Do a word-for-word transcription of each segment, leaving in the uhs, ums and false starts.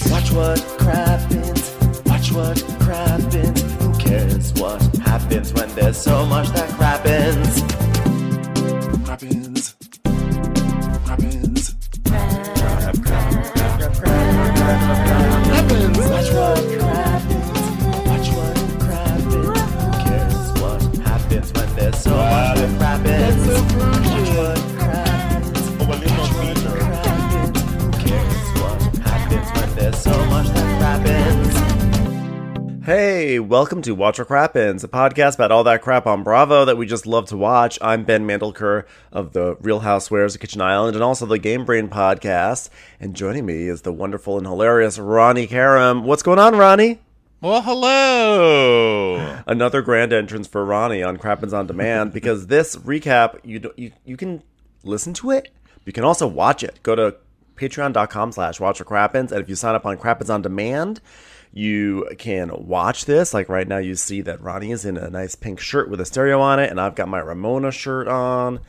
Watch what crappens, watch what crappens. Who cares what happens when there's so much that crappens? Crappens, crappens, crap, crap, crap, crap, crap, crappens. Watch what crappens, watch what crappens. Who cares what happens when there's so much that crappens? Watch what crappens, watch what crappens. Who cares what happens when there's so much that crappens? Hey, welcome to Watch What Crappens, a podcast about all that crap on Bravo that we just love to watch. I'm Ben Mandelker of the Real Housewives of Kitchen Island and also the Game Brain podcast. And joining me is the wonderful and hilarious Ronnie Karam. What's going on, Ronnie? Well, hello. Another grand entrance for Ronnie on Crappens on Demand because this recap, you, do, you you can listen to it, but you can also watch it. Go to patreon.com slash Watch What Crappens, and if you sign up on Crappens on Demand, you can watch this. Like right now you see that Ronnie is in a nice pink shirt with a stereo on it, and I've got my Ramona shirt on.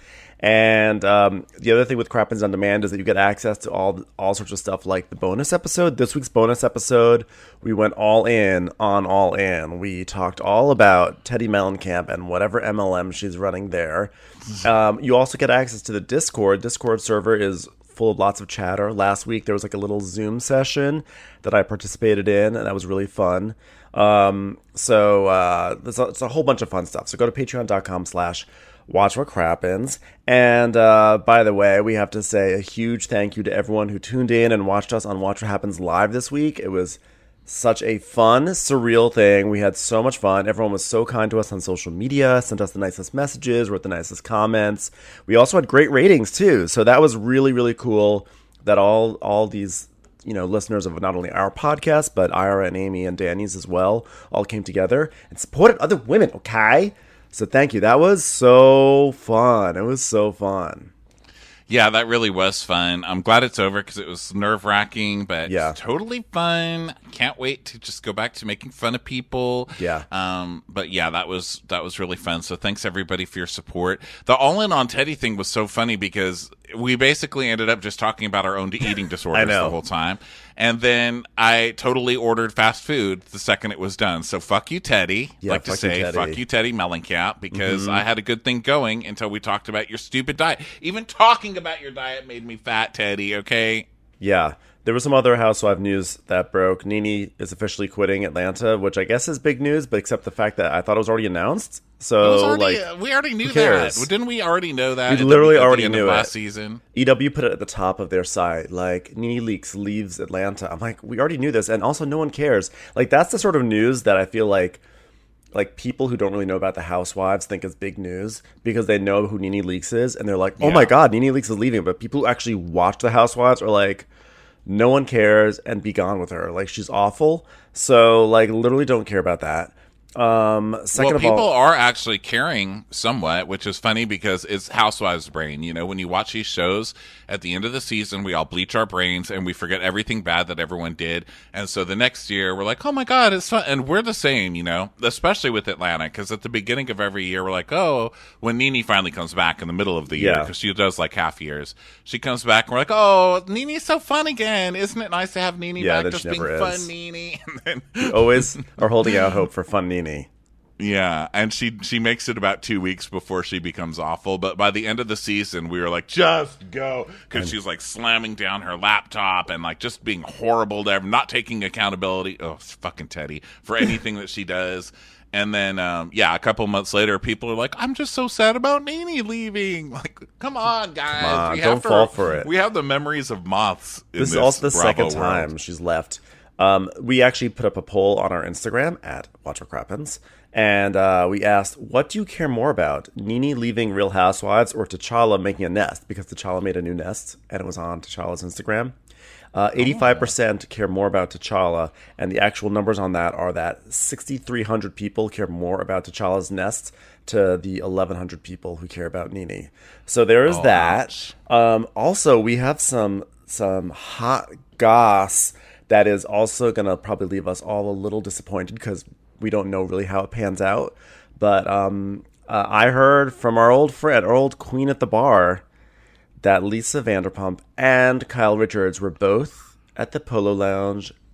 And um, the other thing with Crappens on Demand is that you get access to all all sorts of stuff like the bonus episode. This week's bonus episode, we went all in on All In. We talked all about Teddi Mellencamp and whatever M L M she's running there. Um, you also get access to the Discord. Discord server is full of lots of chatter. Last week there was like a little Zoom session that I participated in, and that was really fun. Um, so uh, there's a, it's a whole bunch of fun stuff. So go to patreon.com slash Watch What Crappens. And uh, by the way, we have to say a huge thank you to everyone who tuned in and watched us on Watch What Happens Live this week. It was such a fun, surreal thing. We had so much fun. Everyone was so kind to us on social media, sent us the nicest messages, wrote the nicest comments. We also had great ratings too. So that was really, really cool that all all these, you know, listeners of not only our podcast, but Ira and Amy and Danny's as well, all came together and supported other women, okay? So thank you. That was so fun. It was so fun. Yeah, that really was fun. I'm glad it's over because it was nerve-wracking, but yeah. Totally fun. Can't wait to just go back to making fun of people. Yeah. Um, but yeah, that was that was really fun. So thanks everybody for your support. The all-in on Teddi thing was so funny because we basically ended up just talking about our own eating disorders the whole time. And then I totally ordered fast food the second it was done. So fuck you, Teddi. Yeah, like to say, you, fuck you, Teddi Mellencamp, because mm-hmm. I had a good thing going until we talked about your stupid diet. Even talking about your diet made me fat, Teddi, okay? Yeah. There was some other Housewife news that broke. NeNe is officially quitting Atlanta, which I guess is big news, but except the fact that I thought it was already announced. So, already, like, uh, we already knew who cares? that. Didn't we already know that? We literally the, already the knew last it. Season? E W put it at the top of their site, like, NeNe Leakes leaves Atlanta. I'm like, we already knew this, and also no one cares. Like, that's the sort of news that I feel like, like, people who don't really know about the Housewives think is big news because they know who NeNe Leakes is, and they're like, oh yeah. my god, NeNe Leakes is leaving. But people who actually watch the Housewives are like, no one cares, and be gone with her. Like, she's awful. So, like, literally don't care about that. Um, second well, of people all, are actually caring somewhat, which is funny because it's Housewives' brain. You know, when you watch these shows at the end of the season, we all bleach our brains and we forget everything bad that everyone did. And so the next year, we're like, oh my God, it's fun. And we're the same, you know, especially with Atlanta, because at the beginning of every year, we're like, oh, when NeNe finally comes back in the middle of the year, Yeah. because she does like half years, she comes back and we're like, oh, NeNe's so fun again. Isn't it nice to have NeNe Yeah, back then just she being never fun, is. NeNe? And then we always are holding out hope for fun NeNe. Yeah, and she she makes it about two weeks before she becomes awful. But by the end of the season, we were like, just go. Because she's like slamming down her laptop and like just being horrible to everyone, not taking accountability. Oh, fucking Teddi, for anything that she does. And then, um, yeah, a couple months later, people are like, I'm just so sad about NeNe leaving. Like, come on, guys. Come on, we don't have to, fall for it. We have the memories of moths in This this is also the Bravo second time world. she's left. Um, we actually put up a poll on our Instagram at Watch What Crappens, and uh, we asked, what do you care more about, NeNe leaving Real Housewives or T'Challa making a nest? Because T'Challa made a new nest, and it was on T'Challa's Instagram. Uh, eighty-five percent care more about T'Challa, and the actual numbers on that are that sixty-three hundred people care more about T'Challa's nest to the eleven hundred people who care about NeNe. So there is Oh, that. Um, also, we have some some hot goss that is also going to probably leave us all a little disappointed because we don't know really how it pans out. But um, uh, I heard from our old friend, our old queen at the bar, that Lisa Vanderpump and Kyle Richards were both at the Polo Lounge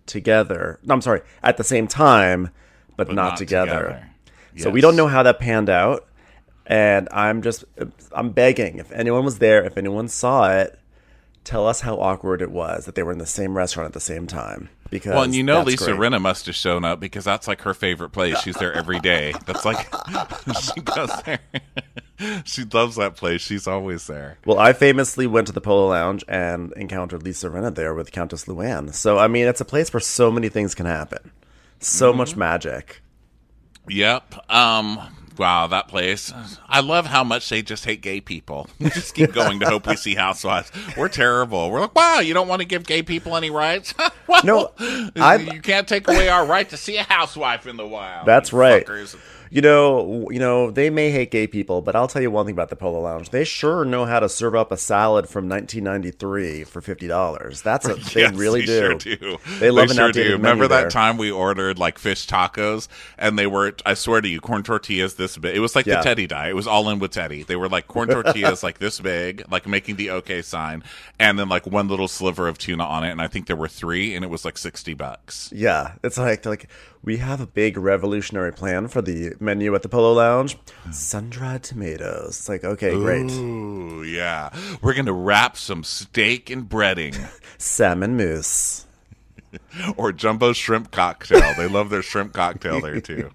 together. No, I'm sorry, at the same time, but, But not, not together. together. So we Yes. don't know how that panned out. And I'm just, I'm begging, if anyone was there, if anyone saw it, tell us how awkward it was that they were in the same restaurant at the same time. Because Well, and you know that's Lisa great. Rinna must have shown up because that's like her favorite place. She's there every day. That's like, she goes there. She loves that place. She's always there. Well, I famously went to the Polo Lounge and encountered Lisa Rinna there with Countess Luann. So, I mean, it's a place where so many things can happen. So Mm-hmm. much magic. Yep. Um. Wow, that place. I love how much they just hate gay people. We just keep going to hope we see Housewives. We're terrible. We're like, wow, you don't want to give gay people any rights? Well, No, I've- you can't take away our right to see a housewife in the wild. That's you right. fuckers. You know, you know, they may hate gay people, but I'll tell you one thing about the Polo Lounge. They sure know how to serve up a salad from nineteen ninety-three for fifty dollars. That's a, they Yes, really they do. Sure do. They love an sure outdated do. menu Remember that there. time we ordered like fish tacos and they were, I swear to you, corn tortillas this big. It was like Yeah. the Teddy die. It was all in with Teddy. They were like corn tortillas like this big, like making the okay sign, and then like one little sliver of tuna on it. And I think there were three, and it was like sixty bucks. Yeah, it's like they're like we have a big revolutionary plan for the menu at the Polo Lounge. Sun-dried tomatoes. It's like, okay, great. Ooh, yeah. We're gonna wrap some steak and breading. Salmon mousse. Or jumbo shrimp cocktail. They love their shrimp cocktail there too.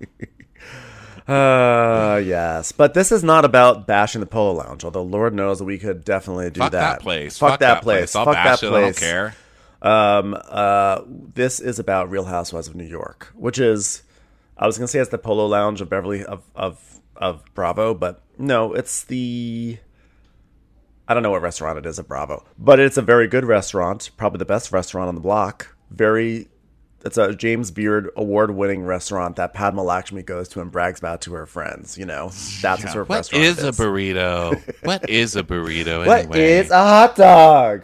Uh, yes. But this is not about bashing the Polo Lounge, although Lord knows we could definitely do Fuck that. that place. Fuck, that, place. I'll Fuck bash that it. I don't place. care. Um, uh, this is about Real Housewives of New York, which is, I was gonna say it's the Polo Lounge of Beverly of of of Bravo, but no, it's the. I don't know what restaurant it is at Bravo, but it's a very good restaurant, probably the best restaurant on the block. Very, it's a James Beard award-winning restaurant that Padma Lakshmi goes to and brags about to her friends. You know, that's the sort of What restaurant. is it a burrito? What is a burrito What anyway? is a hot dog?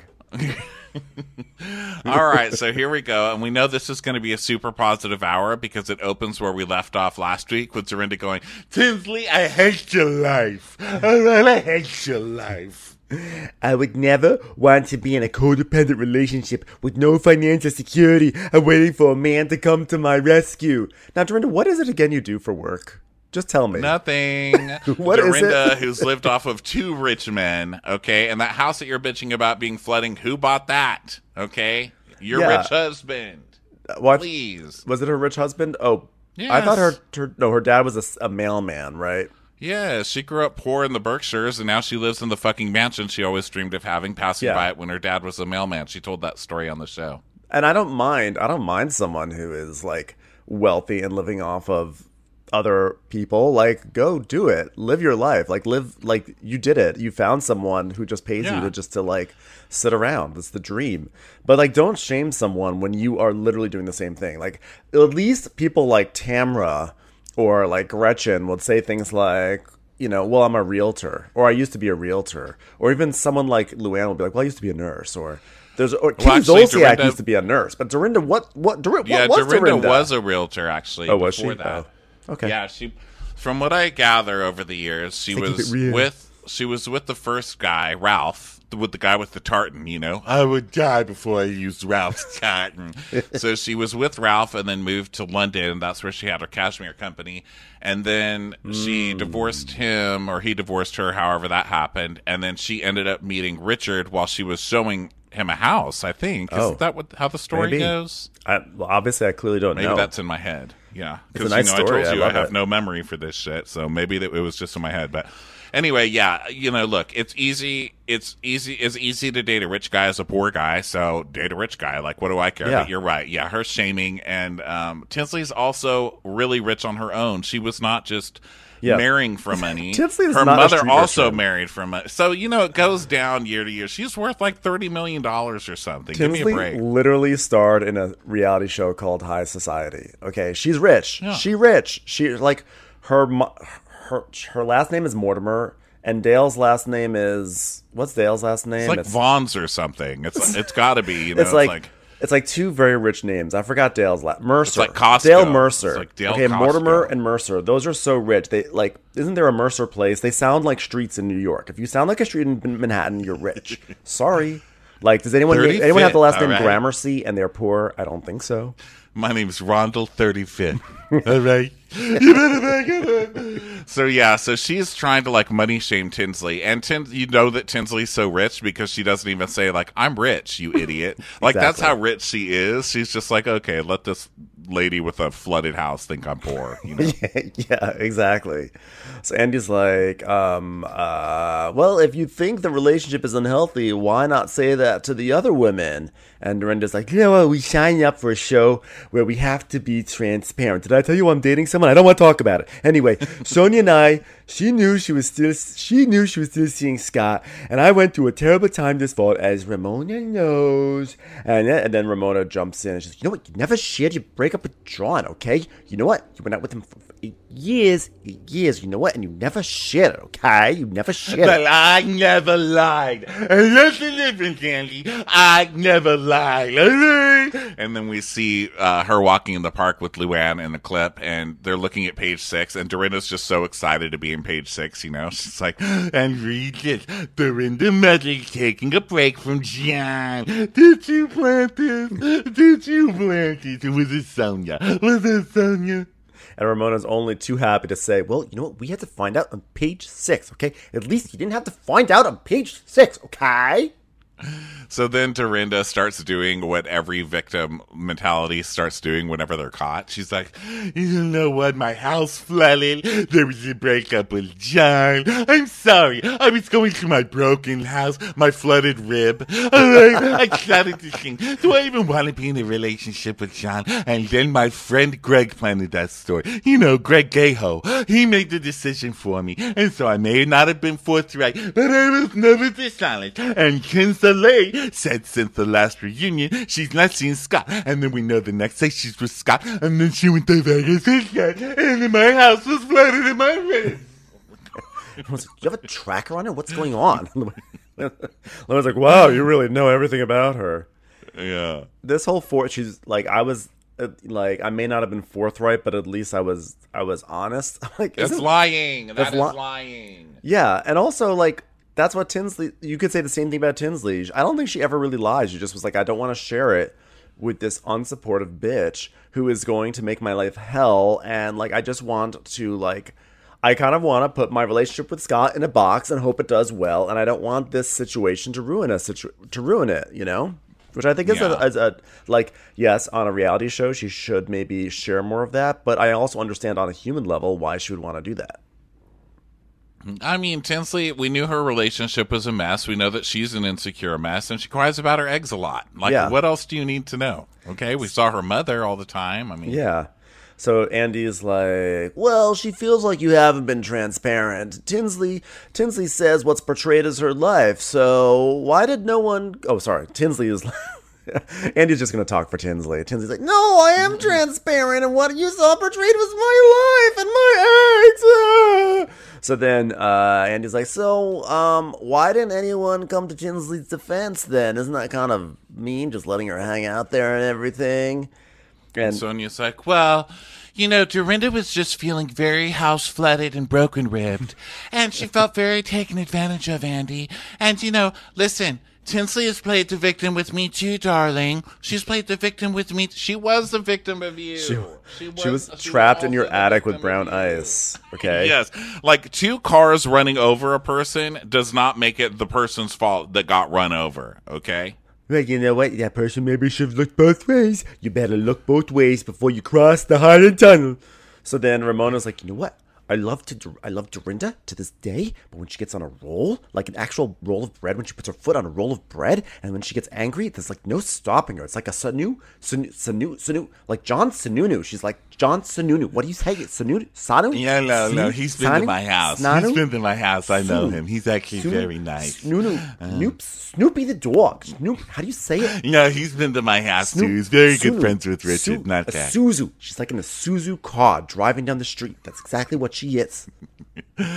All right, so here we go. And we know this is going to be a super positive hour because it opens where we left off last week with Dorinda going, Tinsley, I hate your life. I really hate your life. I would never want to be in a codependent relationship with no financial security and waiting for a man to come to my rescue. Now, Dorinda, what is it again you do for work? Just tell me. Nothing. What is Dorinda, it? who's lived off of two rich men, okay? And that house that you're bitching about being flooding, who bought that? Okay? Your Yeah. rich husband. What? Please. Was it her rich husband? Oh, I Yes. thought her, her no, her dad was a s- a, mailman, right? Yeah, she grew up poor in the Berkshires, and now she lives in the fucking mansion she always dreamed of having, passing Yeah. by it when her dad was a mailman. She told that story on the show. And I don't mind. I don't mind someone who is like wealthy and living off of other people. Like, go do it. Live your life. Like, live like you did it. You found someone who just pays Yeah. you to just to like sit around. That's the dream. But like, don't shame someone when you are literally doing the same thing. Like, at least people like Tamra or like Gretchen would say things like, you know, well, I'm a realtor, or I used to be a realtor, or even someone like Luann would be like, well, I used to be a nurse, or there's or Kim actually, Zolciak Dorinda- used to be a nurse, but Dorinda, what what Dorinda, Yeah, what was Dorinda, Dorinda? was a realtor, actually. Oh, was she? before that. Oh, okay. Yeah, she. From what I gather over the years, she They keep was it real. with she was with the first guy, Ralph, with the guy with the tartan. You know, I would die before I used Ralph's tartan. So she was with Ralph, and then moved to London. That's where she had her cashmere company, and then she Mm. divorced him, or he divorced her. However that happened, and then she ended up meeting Richard while she was showing him a house. I think Oh. isn't that what how the story Maybe. goes? I, well, obviously, I clearly don't Maybe know. that's in my head. Yeah, It's a because nice you know story. I told I you I, love have it. no memory for this shit, so maybe that it was just in my head. But anyway, yeah, you know, look, it's easy. It's easy. It's easy to date a rich guy as a poor guy. So date a rich guy. Like, what do I care? Yeah. But you're right. Yeah, her shaming, and um, Tinsley's also really rich on her own. She was not just. Yeah. Marrying for money. Tinsley is her not a mother street also urchin. married for money. So, you know, it goes down year to year. She's worth like thirty million dollars or something. Give me a Tinsley break. literally starred in a reality show called High Society. Okay, she's rich. Yeah. She rich. She like her mo- her her last name is Mortimer, and Dale's last name is what's Dale's last name? It's like Vaughn's or something. It's it's got to be. You know, it's like, it's like two very rich names. I forgot Dale's last. Mercer. like Costco. Dale Mercer. It's like Dale okay, Costco. Mortimer and Mercer. Those are so rich. They like. Isn't there a Mercer place? They sound like streets in New York. If you sound like a street in Manhattan, you're rich. Sorry. Like, does anyone anyone have the last name right. Gramercy and they're poor? I don't think so. My name's Rondell thirty-fifth. All right. You better back it up. So, yeah, so she's trying to, like, money shame Tinsley. And Tin- you know that Tinsley's so rich because she doesn't even say, like, I'm rich, you idiot. Like, Exactly. That's how rich she is. She's just like, okay, let this lady with a flooded house think I'm poor. You know? Yeah, exactly. So Andy's like, um, uh, well, if you think the relationship is unhealthy, why not say that to the other women? And Dorinda's like, you know what, we signed up for a show where we have to be transparent. Did I tell you I'm dating someone? I don't want to talk about it. Anyway, Sonia and I, she knew she was still, she knew she was still seeing Scott, and I went through a terrible time this fall, as Ramona knows. And then, and then Ramona jumps in and she's like, you know what, you never shared your breakup with John, okay? You know what, you went out with him for eight years, eight years, you know what, and you never shared it, okay? You never shared it. But I never lied. And that's the difference, Andy. I never lied. And then we see uh, her walking in the park with Luann in the clip, and they're looking at page six, and Dorinda's just so excited to be in page six, you know? She's like, and read this. Dorinda Medley's taking a break from John. Did you plant this? Did you plant this? Was it Sonia? Was it Sonia? And Ramona's only too happy to say, well, you know what, we had to find out on page six, okay? At least you didn't have to find out on page six, okay? So then Dorinda starts doing what every victim mentality starts doing whenever they're caught. She's like, you know what? My house flooded. There was a breakup with John. I'm sorry. I was going through my broken house, my flooded rib. I started to think, do I even want to be in a relationship with John? And then my friend Greg planted that story. You know, Greg Gaho. He made the decision for me. And so I may not have been forthright, but I was never dishonest. And Kinsa Lay said since the last reunion, she's not seen Scott. And then we know the next day she's with Scott. And then she went to Vegas with Scott. And then my house was flooded in my ribs. I was like, do you have a tracker on her? What's going on? I was like, wow, you really know everything about her. Yeah. This whole fort, she's like, I was, uh, like, I may not have been forthright, but at least I was, I was honest. Like, That's isn't- lying. That That's is li- lying. Yeah, and also, like, that's what Tinsley, you could say the same thing about Tinsley. I don't think she ever really lies. She just was like, I don't want to share it with this unsupportive bitch who is going to make my life hell. And, like, I just want to, like, I kind of want to put my relationship with Scott in a box and hope it does well. And I don't want this situation to ruin us, situ- to ruin it, you know? Which I think is, Yeah. a, is a, like, yes, on a reality show, she should maybe share more of that. But I also understand on a human level why she would want to do that. I mean, Tinsley, we knew her relationship was a mess. We know that she's an insecure mess, and she cries about her eggs a lot. Like, Yeah. what else do you need to know? Okay, we saw her mother all the time. I mean, Yeah. So Andy's like, well, she feels like you haven't been transparent. Tinsley Tinsley says what's portrayed as her life. So why did no one... Oh, sorry. Tinsley is... Andy's just going to talk for Tinsley. Tinsley's like, no, I am transparent, and what you saw portrayed was my life and my eggs. Ah. So then uh, Andy's like, so um, why didn't anyone come to Tinsley's defense then? Isn't that kind of mean, just letting her hang out there and everything? And Sonia's like, well, you know, Dorinda was just feeling very house flooded and broken ribbed, and she felt very taken advantage of, Andy. And, you know, listen, Tinsley has played the victim with me too, darling. She's played the victim with me. She was the victim of you. She, She she was she trapped in also your the attic with victim brown of you. ice. Okay. Yes. Like, two cars running over a person does not make it the person's fault that got run over, okay? Well, you know what? That person maybe should have looked both ways. You better look both ways before you cross the Highland Tunnel. So then Ramona's like, you know what? I love to I love Dorinda to this day, but when she gets on a roll, like an actual roll of bread, when she puts her foot on a roll of bread, and when she gets angry, there's like no stopping her. It's like a Sanu, Sanu, Sanu, Sanu like John Sununu. She's like John Sununu. What do you say? Sanu, Sanu? Yeah, no, no. Sanu? He's been Sanu? to my house. Snanu? He's been to my house. I know Sunu? him. He's actually Sunu? very nice. Snunu, Snoop, Snoopy the dog. Snoop, how do you say it? No, he's been to my house Snoop- too. He's very good Sunu. friends with Richard. Su- not a that. Suzu. She's like in a Suzu car driving down the street. That's exactly what she is.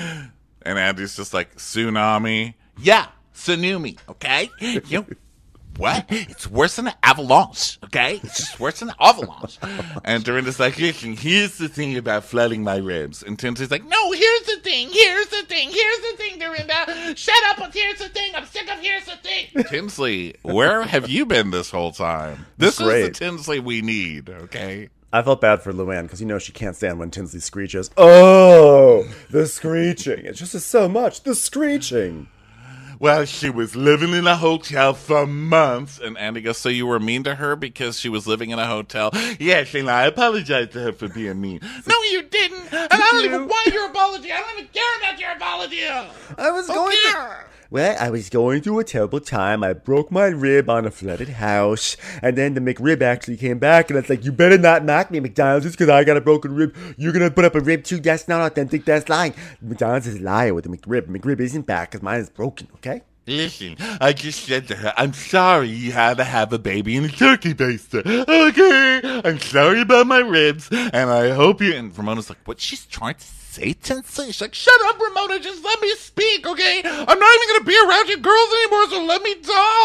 And Andy's just like, tsunami. Yeah, tsunami, okay? You what? It's worse than an avalanche, okay? It's just worse than an avalanche. And Dorinda's like, listen, here's the thing about flooding my ribs. And Tinsley's like, no, here's the thing, here's the thing, here's the thing, Dorinda. Shut up, but here's the thing. I'm sick of here's the thing. Tinsley, where have you been this whole time? This is the Tinsley we need, okay? I felt bad for Luann because, you know, she can't stand when Tinsley screeches. Oh, the screeching. It's just so much. The screeching. Well, she was living in a hotel for months. And Andy goes, so you were mean to her because she was living in a hotel? Yes, and I apologize to her for being mean. No, you didn't. And I don't even want your apology. I don't even care about your apology. I was going to... Well, I was going through a terrible time. I broke my rib on a flooded house. And then the McRib actually came back. And it's like, you better not knock me, McDonald's, just because I got a broken rib. You're going to put up a rib too? That's not authentic. That's lying. McDonald's is a liar with the McRib. McRib isn't back because mine is broken, okay? Listen, I just said to her, I'm sorry you had to have a baby in a turkey baster. Okay, I'm sorry about my ribs. And I hope you... And Ramona's like, what she's trying to say, Tinsley? She's like, shut up, Ramona. Just let me speak, okay? I'm not even going to be around you girls anymore, so let me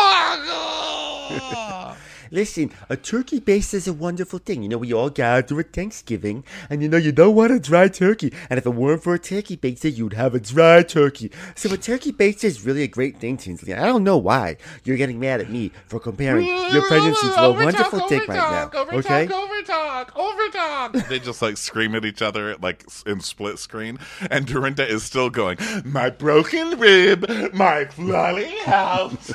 talk. Listen, a turkey baster is a wonderful thing. You know, we all gather at Thanksgiving, and you know, you don't want a dry turkey. And if it weren't for a turkey baster, you'd have a dry turkey. So a turkey baster is really a great thing, Tinsley. I don't know why you're getting mad at me for comparing your pregnancy to a wonderful thing right now. Over okay? talk, over talk, over talk. They just like scream at each other like in split screen, and Dorinda is still going, my broken rib, my flooding house.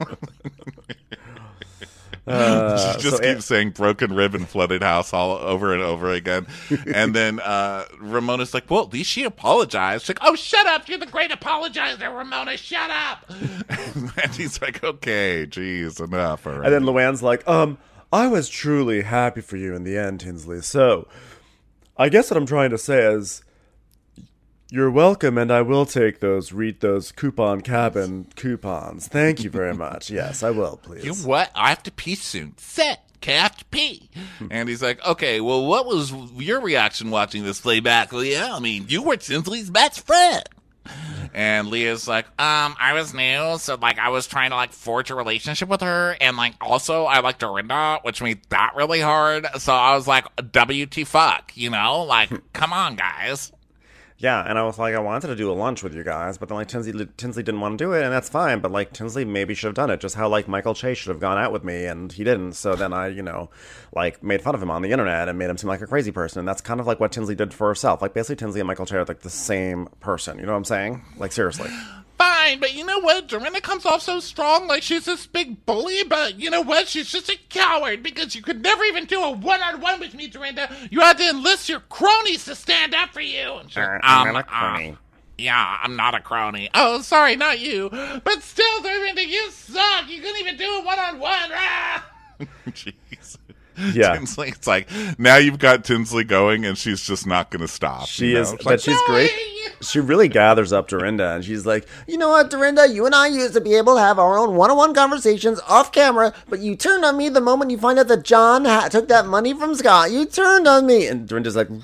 Uh, she just so keeps it, saying broken rib and flooded house all over and over again. And then uh, Ramona's like, well, at least she apologized. She's like, oh, shut up. You're the great apologizer, Ramona. Shut up. And he's like, okay, geez, enough. Already. And then Luann's like, um, I was truly happy for you in the end, Tinsley. So I guess what I'm trying to say is, you're welcome, and I will take those, read those coupon cabin coupons. Thank you very much. Yes, I will, please. You know what? I have to pee soon. Set. Okay, I have to pee. And he's like, okay, well, what was your reaction watching this playback, Leah? I mean, you were Tinsley's best friend. And Leah's like, um, I was new, so, like, I was trying to, like, forge a relationship with her, and, like, also, I like Dorinda, which made that really hard, so I was like, W T fuck, you know? Like, come on, guys. Yeah, and I was like, I wanted to do a lunch with you guys, but then, like, Tinsley, Tinsley didn't want to do it, and that's fine, but, like, Tinsley maybe should have done it, just how, like, Michael Che should have gone out with me, and he didn't, so then I, you know, like, made fun of him on the internet and made him seem like a crazy person, and that's kind of, like, what Tinsley did for herself. Like, basically, Tinsley and Michael Che are, like, the same person, you know what I'm saying? Like, seriously. Fine, but you know what? Dorinda comes off so strong, like she's this big bully, but you know what? She's just a coward, because you could never even do a one-on-one with me, Dorinda. You had to enlist your cronies to stand up for you. And she's, uh, I'm um, not a crony. Uh, yeah, I'm not a crony. Oh, sorry, not you. But still, Dorinda, you suck. You couldn't even do a one-on-one. Ah! Jeez. Yeah. Tinsley, it's like, now you've got Tinsley going, and she's just not going to stop. She you know? is, it's but like, she's great. She really gathers up Dorinda, and she's like, you know what, Dorinda, you and I used to be able to have our own one-on-one conversations off camera, but you turned on me the moment you find out that John ha- took that money from Scott. You turned on me. And Dorinda's like,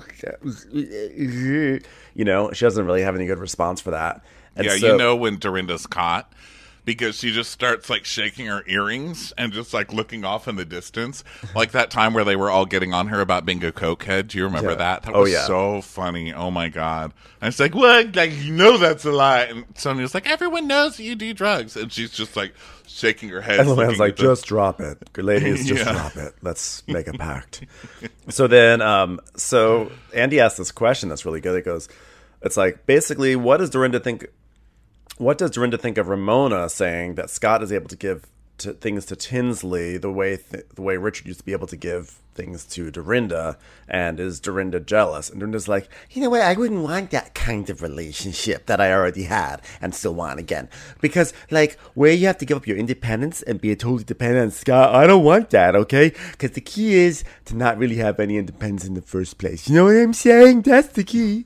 you know, she doesn't really have any good response for that. And yeah, so, you know when Dorinda's caught, because she just starts, like, shaking her earrings and just, like, looking off in the distance. Like that time where they were all getting on her about being a cokehead. Do you remember yeah. that? That oh, was yeah. so funny. Oh, my God. And it's like, what? Like, you know that's a lie. And Sonia's like, everyone knows you do drugs. And she's just, like, shaking her head. And Luann's like, just drop it. Ladies, just yeah. drop it. Let's make a pact. So then, um, so Andy asked this question that's really good. It goes, it's like, basically, what does Dorinda think... What does Dorinda think of Ramona saying that Scott is able to give to things to Tinsley the way th- the way Richard used to be able to give things to Dorinda, and is Dorinda jealous? And Dorinda's like, you know what, I wouldn't want that kind of relationship that I already had and still want again. Because, like, where you have to give up your independence and be totally dependent on Scott, I don't want that, okay? Because the key is to not really have any independence in the first place. You know what I'm saying? That's the key.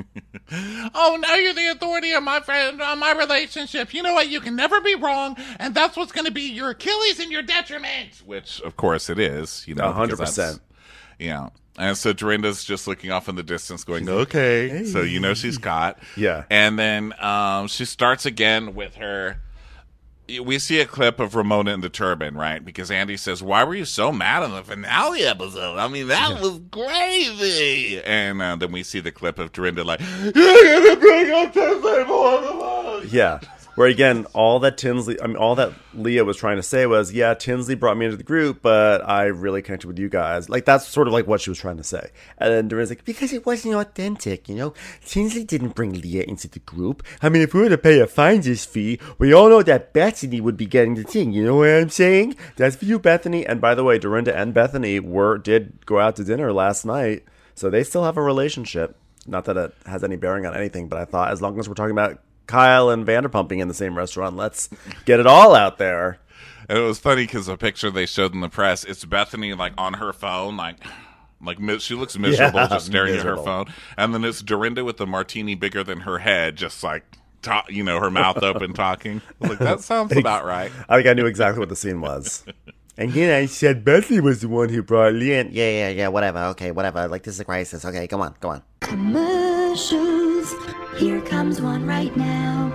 Oh, now you're the authority on my friend, on my relationship. You know what? You can never be wrong, and that's what's going to be your Achilles and your detriment. Which, of course, it is. You know, one hundred percent. Yeah. And so Dorinda's just looking off in the distance going, okay. Hey. So you know she's caught. Yeah. And then um, she starts again with her we see a clip of Ramona in the turban, right? Because Andy says, "Why were you so mad on the finale episode? I mean, that yeah. was crazy." And uh, then we see the clip of Dorinda like, "You're gonna bring up Tinsley more." Yeah. Where again, all that Tinsley, I mean, all that Leah was trying to say was, yeah, Tinsley brought me into the group, but I really connected with you guys. Like, that's sort of like what she was trying to say. And then Dorinda's like, because it wasn't authentic, you know? Tinsley didn't bring Leah into the group. I mean, if we were to pay a finder's fee, we all know that Bethany would be getting the thing. You know what I'm saying? That's for you, Bethany. And by the way, Dorinda and Bethany were did go out to dinner last night, so they still have a relationship. Not that it has any bearing on anything, but I thought as long as we're talking about Kyle and Vanderpumping in the same restaurant, let's get it all out there. And it was funny because the picture they showed in the press, it's Bethany like on her phone, like like she looks miserable yeah, just staring miserable. at her phone, and then it's Dorinda with the martini bigger than her head, just like ta- you know, her mouth open talking. Like, that sounds about right. I think I knew exactly what the scene was. And then I said Bethany was the one who brought Leah in. Yeah, yeah, yeah, whatever. Okay, whatever. Like, this is a crisis. Okay, go on, go on. Commercials. Here comes one right now.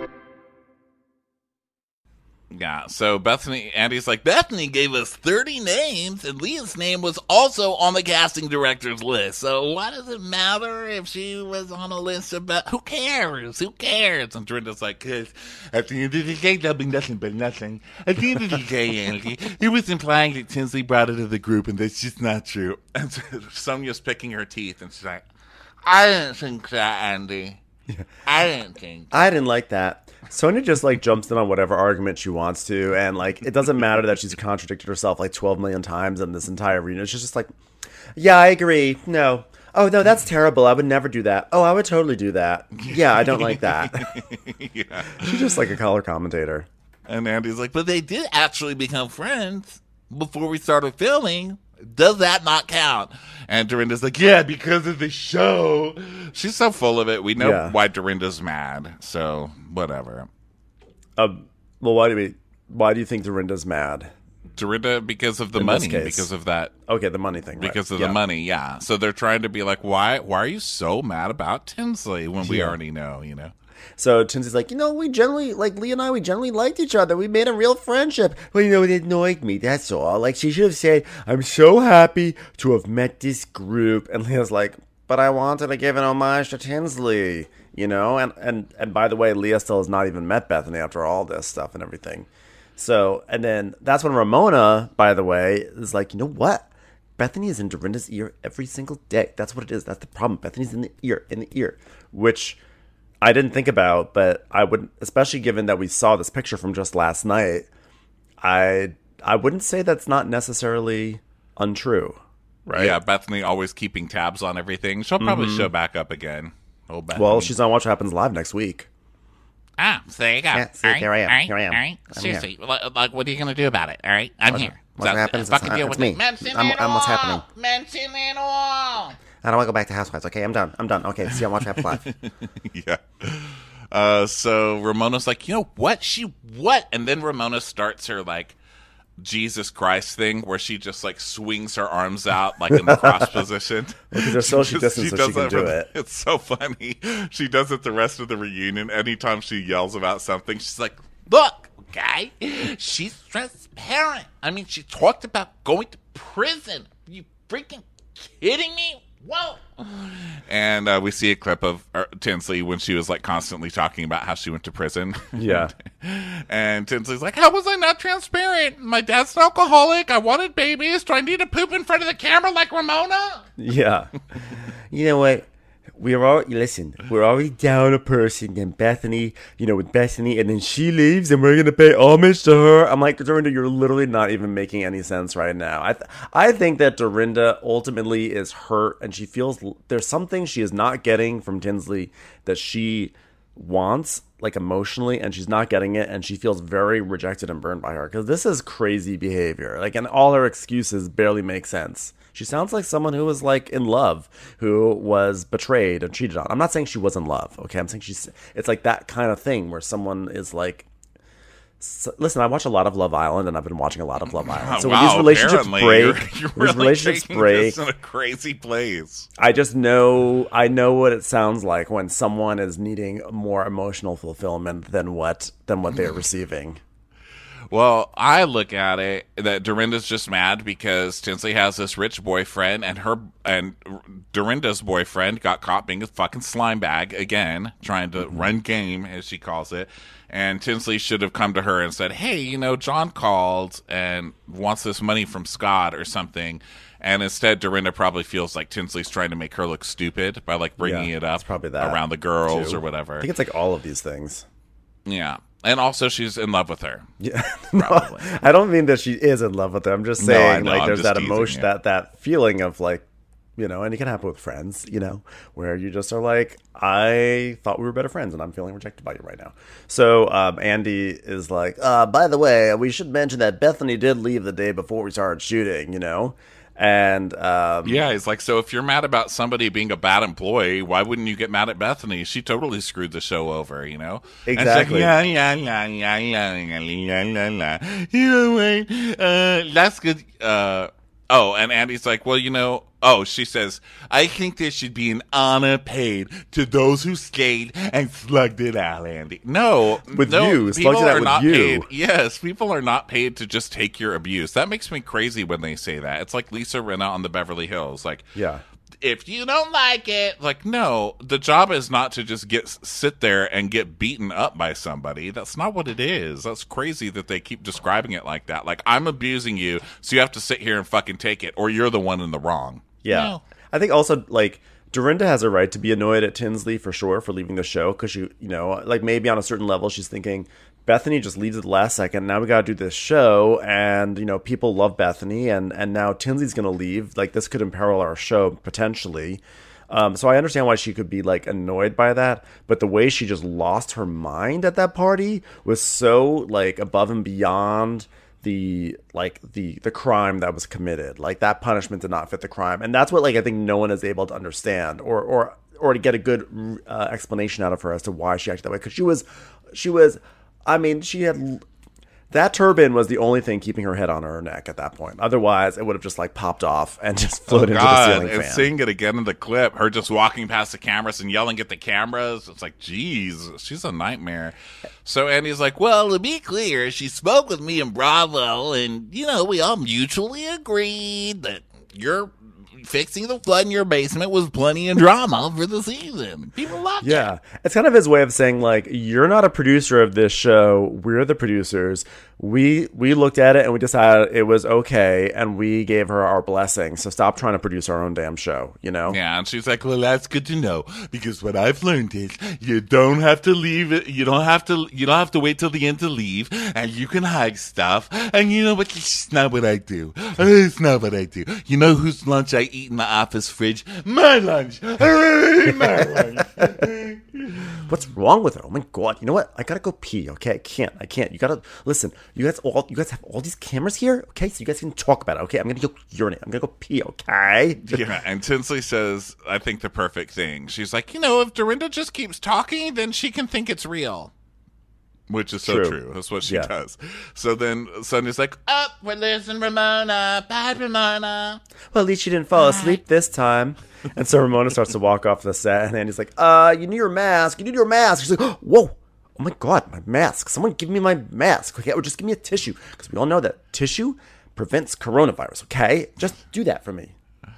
Yeah, so Bethany, Andy's like, Bethany gave us thirty names, and Leah's name was also on the casting director's list. So why does it matter if she was on a list about, who cares? Who cares? And Dorinda's like, because at the end of the day, there'll be nothing but nothing. At the end of the day, Andy, he was implying that Tinsley brought her to the group, and that's just not true. And so Sonia's picking her teeth, and she's like, I didn't think that, Andy. Yeah. I didn't think. I didn't like that. Sonia just like jumps in on whatever argument she wants to, and like it doesn't matter that she's contradicted herself like twelve million times in this entire reunion. She's just like, yeah, I agree. No. Oh, no, that's terrible. I would never do that. Oh, I would totally do that. Yeah, I don't like that. Yeah. She's just like a color commentator. And Andy's like, but they did actually become friends before we started filming. Does that not count? And Dorinda's like, yeah, because of the show. She's so full of it. We know yeah. why Dorinda's mad. So whatever. Uh, well, why do we? Why do you think Dorinda's mad? Dorinda, because of the In money, because of that. Okay, the money thing. Because right. of yeah. the money, yeah. So they're trying to be like, why? Why are you so mad about Tinsley when we yeah. already know? You know. So Tinsley's like, you know, we generally, like, Leah and I, we generally liked each other. We made a real friendship. Well, you know, it annoyed me, that's all. Like, she should have said, I'm so happy to have met this group. And Leah's like, but I wanted to give an homage to Tinsley, you know? And, and, and by the way, Leah still has not even met Bethany after all this stuff and everything. So, and then that's when Ramona, by the way, is like, you know what? Bethany is in Dorinda's ear every single day. That's what it is. That's the problem. Bethany's in the ear, in the ear, which I didn't think about, but I would, especially given that we saw this picture from just last night, I I wouldn't say that's not necessarily untrue, right? Yeah, Bethany always keeping tabs on everything. She'll probably mm-hmm. show back up again. Oh, Bethany. Well, she's on Watch What Happens Live next week. Ah, so there you go. Yeah, see, all right, here I am. All right, here I am. All right. I'm Seriously, here. Like, what are you going to do about it? All right, I'm what, here. What so, happens? Fucking deal with me. it. Mention I'm, it I'm what's happening. Mention it all. I don't want to go back to Housewives. Okay, I'm done. I'm done. Okay, see you on Watch What Happens Live. Yeah. Uh, so Ramona's like, you know what? She what? And then Ramona starts her like Jesus Christ thing where she just like swings her arms out like in the cross position. Because there's social distance, so she can do it. It's so funny. She does it the rest of the reunion. Anytime she yells about something, she's like, look, okay, she's transparent. I mean, she talked about going to prison. Are you freaking kidding me? Whoa. And uh, we see a clip of uh, Tinsley when she was like constantly talking about how she went to prison. Yeah. And Tinsley's like, how was I not transparent? My dad's an alcoholic. I wanted babies. Do I need to poop in front of the camera like Ramona? Yeah. You know what? We're all listen. We're already down a person, and Bethany, you know, with Bethany, and then she leaves, and we're gonna pay homage to her. I'm like, Dorinda, you're literally not even making any sense right now. I, th- I think that Dorinda ultimately is hurt, and she feels there's something she is not getting from Tinsley that she wants, like emotionally, and she's not getting it, and she feels very rejected and burned by her because this is crazy behavior. Like, and all her excuses barely make sense. She sounds like someone who was like in love, who was betrayed and cheated on. I'm not saying she was in love, okay? I'm saying she's. It's like that kind of thing where someone is like. So, listen, I watch a lot of Love Island, and I've been watching a lot of Love Island. So wow, when these relationships break, you're, you're these really relationships break. This in a crazy place. I just know. I know what it sounds like when someone is needing more emotional fulfillment than what than what they're receiving. Well, I look at it that Dorinda's just mad because Tinsley has this rich boyfriend, and her and Dorinda's boyfriend got caught being a fucking slime bag again, trying to mm-hmm. run game, as she calls it. And Tinsley should have come to her and said, "Hey, you know, John called and wants this money from Scott or something." And instead, Dorinda probably feels like Tinsley's trying to make her look stupid by like bringing yeah, it up probably that around the girls too. or whatever. I think it's like all of these things. Yeah. And also, she's in love with her. Yeah, no, I don't mean that she is in love with her. I'm just saying, no, like, I'm there's that emotion, you. that that feeling of like, you know, and it can happen with friends, you know, where you just are like, I thought we were better friends, and I'm feeling rejected by you right now. So um, Andy is like, uh, by the way, we should mention that Bethany did leave the day before we started shooting, you know. And um, yeah, he's like, so if you're mad about somebody being a bad employee, why wouldn't you get mad at Bethany? She totally screwed the show over, you know? Exactly. Like, yeah, yeah, yeah, yeah, yeah, yeah, yeah, yeah. You know what? Uh, that's good. Uh, oh, and Andy's like, well, you know, oh, she says, I think there should be an honor paid to those who stayed and slugged it out, Andy. No. With no, you. People slugged it out are with not you. paid. Yes, people are not paid to just take your abuse. That makes me crazy when they say that. It's like Lisa Rinna on the Beverly Hills. Like, yeah. if you don't like it, like, no, the job is not to just get sit there and get beaten up by somebody. That's not what it is. That's crazy that they keep describing it like that. Like, I'm abusing you, so you have to sit here and fucking take it, or you're the one in the wrong. Yeah. No. I think also, like, Dorinda has a right to be annoyed at Tinsley for sure for leaving the show because, you you know, like, maybe on a certain level she's thinking, Bethany just leaves at the last second. Now we got to do this show, and, you know, people love Bethany, and, and now Tinsley's going to leave. Like, this could imperil our show potentially. Um, so I understand why she could be, like, annoyed by that. But the way she just lost her mind at that party was so, like, above and beyond the like the the crime that was committed. Like, that punishment did not fit the crime, and that's what, like, I think no one is able to understand or or or to get a good uh, explanation out of her as to why she acted that way, because she was she was I mean she had that turban was the only thing keeping her head on her neck at that point. Otherwise, it would have just, like, popped off and just floated oh, into the ceiling and fan. seeing it again in the clip, her just walking past the cameras and yelling at the cameras. It's like, geez, she's a nightmare. So Andy's like, well, to be clear, she spoke with me in Bravo, and, you know, we all mutually agreed that you're fixing the flood in your basement was plenty of drama for the season. People loved Yeah. it. It's kind of his way of saying, like, you're not a producer of this show. We're the producers. We we looked at it and we decided it was okay, and we gave her our blessing. So stop trying to produce our own damn show, you know? Yeah, and she's like, well, that's good to know, because what I've learned is you don't have to leave it. You don't have to. You don't have to wait till the end to leave, and you can hide stuff. And you know what? It's not what I do. It's not what I do. You know whose lunch I eat in the office fridge? My lunch. My lunch. What's wrong with her? Oh my god! You know what? I gotta go pee. Okay, I can't. I can't. You gotta listen. You guys all. You guys have all these cameras here. Okay, so you guys can talk about it. Okay, I'm gonna go urinate. I'm gonna go pee. Okay. Yeah, and Tinsley says, I think the perfect thing. She's like, you know, if Dorinda just keeps talking, then she can think it's real. Which is so True. true. That's what she Yeah. does. So then Sonia's like, oh, we're losing Ramona. Bye, Ramona. Well, at least she didn't fall asleep this time. And so Ramona starts to walk off the set, and Andy's like, uh, you need your mask. You need your mask. She's like, oh, whoa. Oh my god, my mask. Someone give me my mask. Okay, or just give me a tissue. Because we all know that tissue prevents coronavirus, okay? Just do that for me.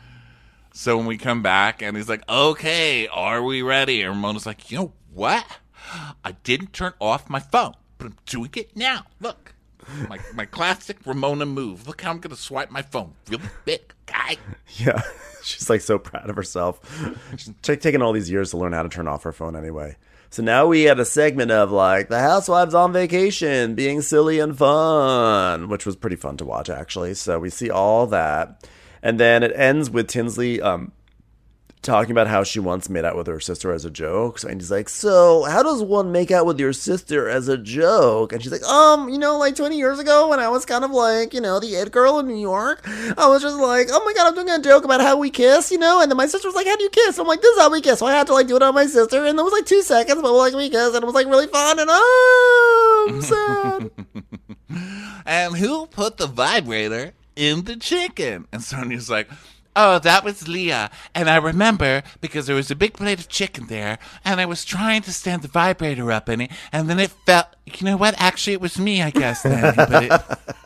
So when we come back, and he's like, okay, are we ready? And Ramona's like, you know what? I didn't turn off my phone, but I'm doing it now. Look, my my classic Ramona move. Look how I'm going to swipe my phone really big, okay? Yeah, she's like so proud of herself. She's t- taken all these years to learn how to turn off her phone anyway. So now we had a segment of like the housewives on vacation being silly and fun, which was pretty fun to watch actually. So we see all that. And then it ends with Tinsley um, talking about how she once made out with her sister as a joke. So Andy's like, so how does one make out with your sister as a joke? And she's like, um, you know, like twenty years ago when I was kind of like, you know, the it girl in New York, I was just like, oh my God, I'm doing a joke about how we kiss, you know? And then my sister was like, how do you kiss? I'm like, this is how we kiss. So I had to like do it on my sister. And it was like two seconds, but like we kissed and it was like really fun. And oh, I'm sad. And who put the vibrator in the chicken? And Sonia's like, Oh, that was Leah. And I remember because there was a big plate of chicken there, and I was trying to stand the vibrator up in it, and then it fell. You know what? Actually, it was me, I guess, then. But it...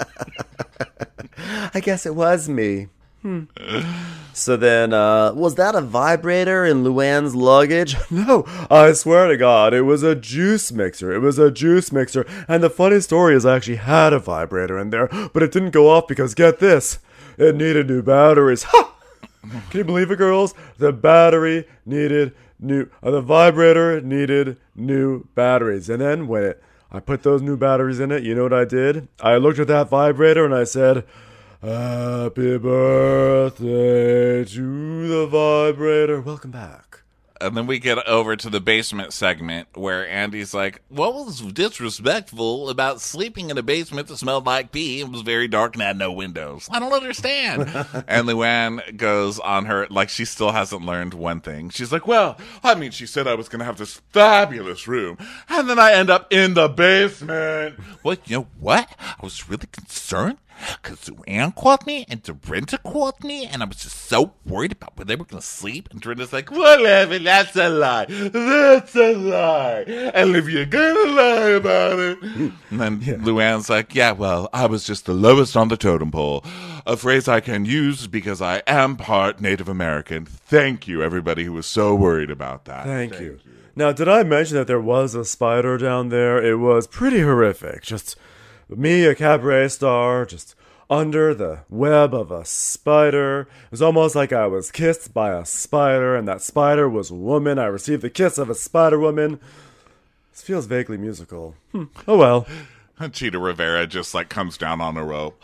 I guess it was me. Hmm. So then, uh, was that a vibrator in Luann's luggage? No, I swear to God, it was a juice mixer. It was a juice mixer. And the funny story is I actually had a vibrator in there, but it didn't go off because, get this, it needed new batteries. Ha! Can you believe it, girls? The battery needed new, uh, the vibrator needed new batteries. And then when it, I put those new batteries in it, you know what I did? I looked at that vibrator and I said, happy birthday to the vibrator. Welcome back. And then we get over to the basement segment where Andy's like, what was disrespectful about sleeping in a basement that smelled like pee and was very dark and had no windows? I don't understand. And Luann goes on her, like she still hasn't learned one thing. She's like, well, I mean, she said I was going to have this fabulous room, and then I end up in the basement. Well, you know what? I was really concerned because Luann called me and Dorinda called me, and I was just so worried about where they were going to sleep. And Dorinda's like, whatever, that's a lie. That's a lie. And if you're going to lie about it. And then yeah. Luann's like, yeah, well, I was just the lowest on the totem pole. A phrase I can use because I am part Native American. Thank you, everybody who was so worried about that. Thank, Thank you. you. Now, did I mention that there was a spider down there? It was pretty horrific. Just... me, a cabaret star, just under the web of a spider. It was almost like I was kissed by a spider, and that spider was a woman. I received the kiss of a spider woman. This feels vaguely musical. Hmm. Oh well. Cheetah Rivera just like comes down on a rope.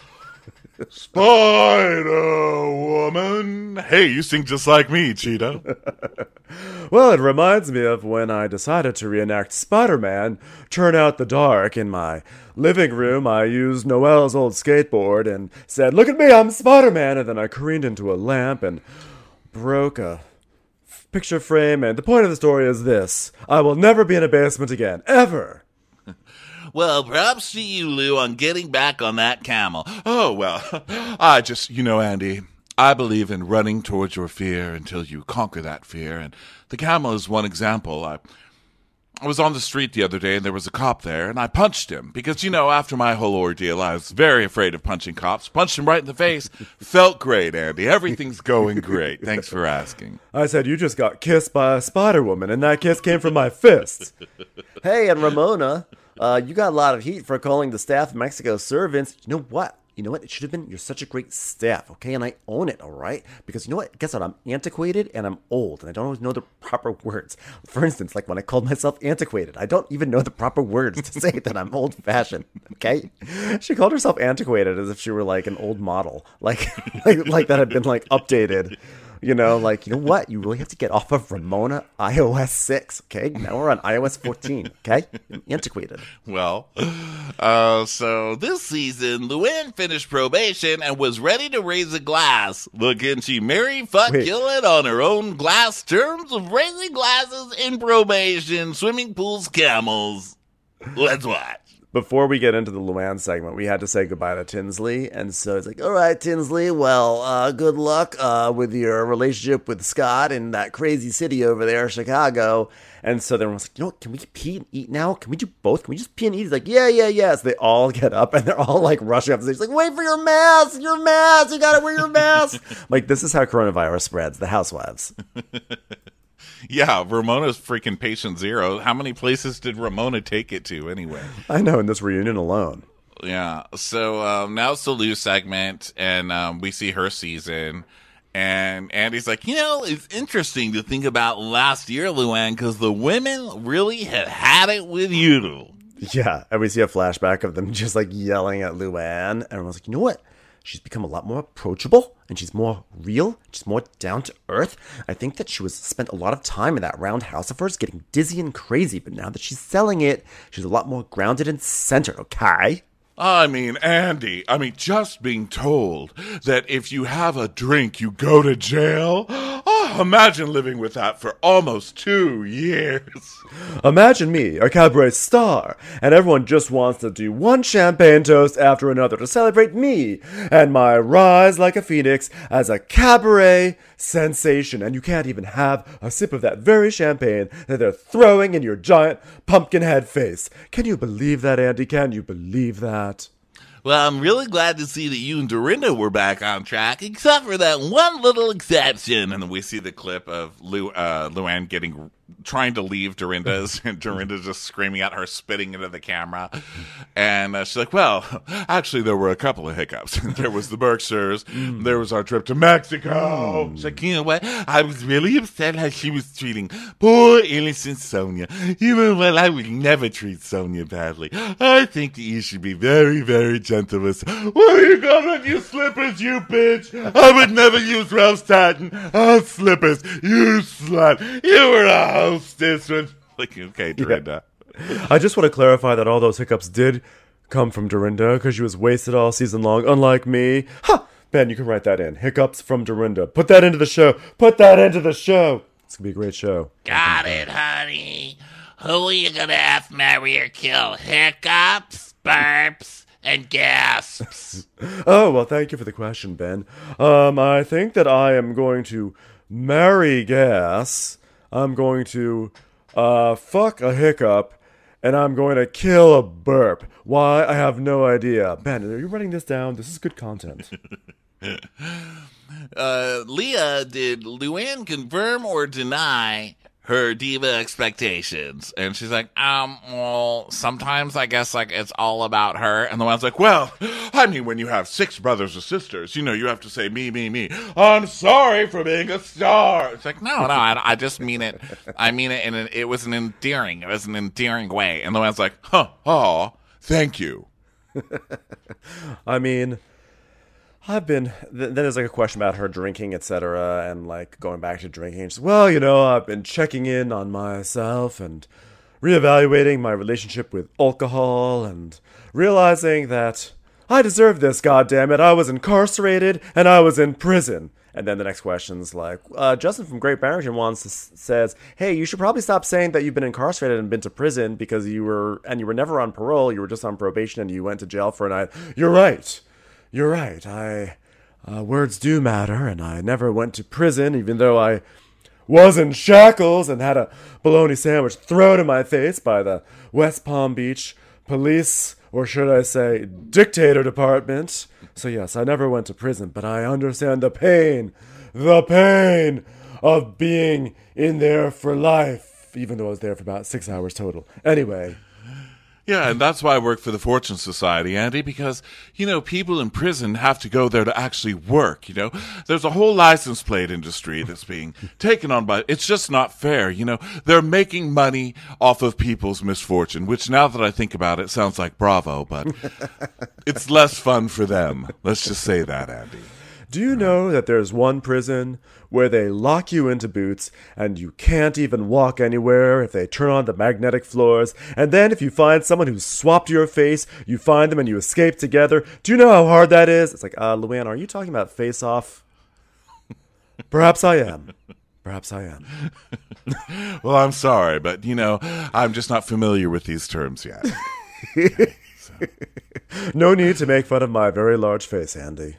Spider woman. Hey, you sing just like me, Cheetah. Well, it reminds me of when I decided to reenact Spider-Man, Turn Out the Dark, in my living room. I used Noelle's old skateboard and said, look at me, I'm Spider-Man, and then I careened into a lamp and broke a f- picture frame, and the point of the story is this: I will never be in a basement again, ever. Well, props to you, Lou, on getting back on that camel. Oh, well, I just, you know, Andy, I believe in running towards your fear until you conquer that fear, and the camel is one example. I, I was on the street the other day, and there was a cop there, and I punched him, because, you know, after my whole ordeal, I was very afraid of punching cops. Punched him right in the face. Felt great, Andy. Everything's going great. Thanks for asking. I said, you just got kissed by a spider woman, and that kiss came from my fist. Hey, and Ramona... Uh, you got a lot of heat for calling the staff of Mexico servants. You know what? You know what? It should have been, you're such a great staff, okay? And I own it, all right? Because you know what? Guess what? I'm antiquated and I'm old and I don't always know the proper words. For instance, like when I called myself antiquated, I don't even know the proper words to say that I'm old-fashioned, okay? She called herself antiquated as if she were like an old model. Like, like, like that had been like updated. You know, like, you know what? You really have to get off of Ramona i O S six, okay? Now we're on i O S fourteen, okay? Antiquated. Well, uh, so this season, Luann finished probation and was ready to raise a glass. Look, and she marry, fuck, Wait. kill it on her own glass terms of raising glasses in probation, swimming pools, camels. Let's watch. Before we get into the Luann segment, we had to say goodbye to Tinsley. And so it's like, all right, Tinsley, well, uh, good luck uh, with your relationship with Scott in that crazy city over there, Chicago. And so then was like, you know what, can we pee and eat now? Can we do both? Can we just pee and eat? He's like, yeah, yeah, yeah. So they all get up and they're all like rushing up the stage. He's like, wait for your mask, your mask. You got to wear your mask. Like, this is how coronavirus spreads, the housewives. Yeah, Ramona's freaking patient zero. How many places did Ramona take it to anyway? I know, in this reunion alone. Yeah, so um, now it's the Lou segment, and um, we see her season. And Andy's like, you know, it's interesting to think about last year, Luann, because the women really had had it with you. Yeah, and we see a flashback of them just like yelling at Luann. And everyone's like, you know what? She's become a lot more approachable, and she's more real, she's more down to earth. I think that she was spent a lot of time in that roundhouse of hers getting dizzy and crazy, but now that she's selling it, she's a lot more grounded and centered, okay? I mean, Andy, I mean, just being told that if you have a drink, you go to jail. Oh, imagine living with that for almost two years. Imagine me, a cabaret star, and everyone just wants to do one champagne toast after another to celebrate me and my rise like a phoenix as a cabaret sensation. And you can't even have a sip of that very champagne that they're throwing in your giant pumpkin head face. Can you believe that, Andy? Can you believe that? Well, I'm really glad to see that you and Dorinda were back on track, except for that one little exception. And then we see the clip of Lu, uh, Luann getting trying to leave Dorinda's, and Dorinda's just screaming at her, spitting into the camera. And uh, she's like, well, actually, there were a couple of hiccups. There was the Berkshires. Mm. There was our trip to Mexico. Mm. She's like, you know what? I was really upset how she was treating poor, innocent Sonia. Even when I would never treat Sonia badly. I think that you should be very, very gentle with her. What are you going to use slippers, you bitch? I would never use Ralph Tatton. Oh, slippers, you slut. You were a hostess. Like, okay, Dorinda. Yeah. I just want to clarify that all those hiccups did come from Dorinda because she was wasted all season long, unlike me. Ha! Ben, you can write that in. Hiccups from Dorinda. Put that into the show. Put that into the show. It's going to be a great show. Got it, honey. Who are you going to have marry or kill? Hiccups, burps, and gasps. Oh, well, thank you for the question, Ben. Um, I think that I am going to marry gas. I'm going to uh, fuck a hiccup, and I'm going to kill a burp. Why? I have no idea. Ben, are you writing this down? This is good content. uh, Leah, did Luann confirm or deny her diva expectations? And she's like, um, well, sometimes I guess, like, it's all about her. And the one's like, well, I mean, when you have six brothers or sisters, you know, you have to say me, me, me. I'm sorry for being a star. It's like, no, no, I, I just mean it. I mean it in an, it was an endearing, it was an endearing way. And the one's like, huh, oh, thank you. I mean, I've been, then there's like a question about her drinking, et cetera, and like going back to drinking. She's, well, you know, I've been checking in on myself and reevaluating my relationship with alcohol and realizing that I deserve this, goddammit. I was incarcerated and I was in prison. And then the next question's like, uh, Justin from Great Barrington wants to, says, hey, you should probably stop saying that you've been incarcerated and been to prison because you were, and you were never on parole. You were just on probation and you went to jail for a night. You're right. You're right. I uh, words do matter, and I never went to prison, even though I was in shackles and had a bologna sandwich thrown in my face by the West Palm Beach police, or should I say, dictator department. So yes, I never went to prison, but I understand the pain, the pain of being in there for life, even though I was there for about six hours total. Anyway. Yeah, and that's why I work for the Fortune Society, Andy, because, you know, people in prison have to go there to actually work, you know. There's a whole license plate industry that's being taken on by, it's just not fair, you know. They're making money off of people's misfortune, which now that I think about it, sounds like Bravo, but it's less fun for them. Let's just say that, Andy. Do you know that there's one prison where they lock you into boots and you can't even walk anywhere if they turn on the magnetic floors? And then if you find someone who's swapped your face, you find them and you escape together. Do you know how hard that is? It's like, uh, Luann, are you talking about Face Off? Perhaps I am. Perhaps I am. Well, I'm sorry, but, you know, I'm just not familiar with these terms yet. Okay, so. No need to make fun of my very large face, Andy.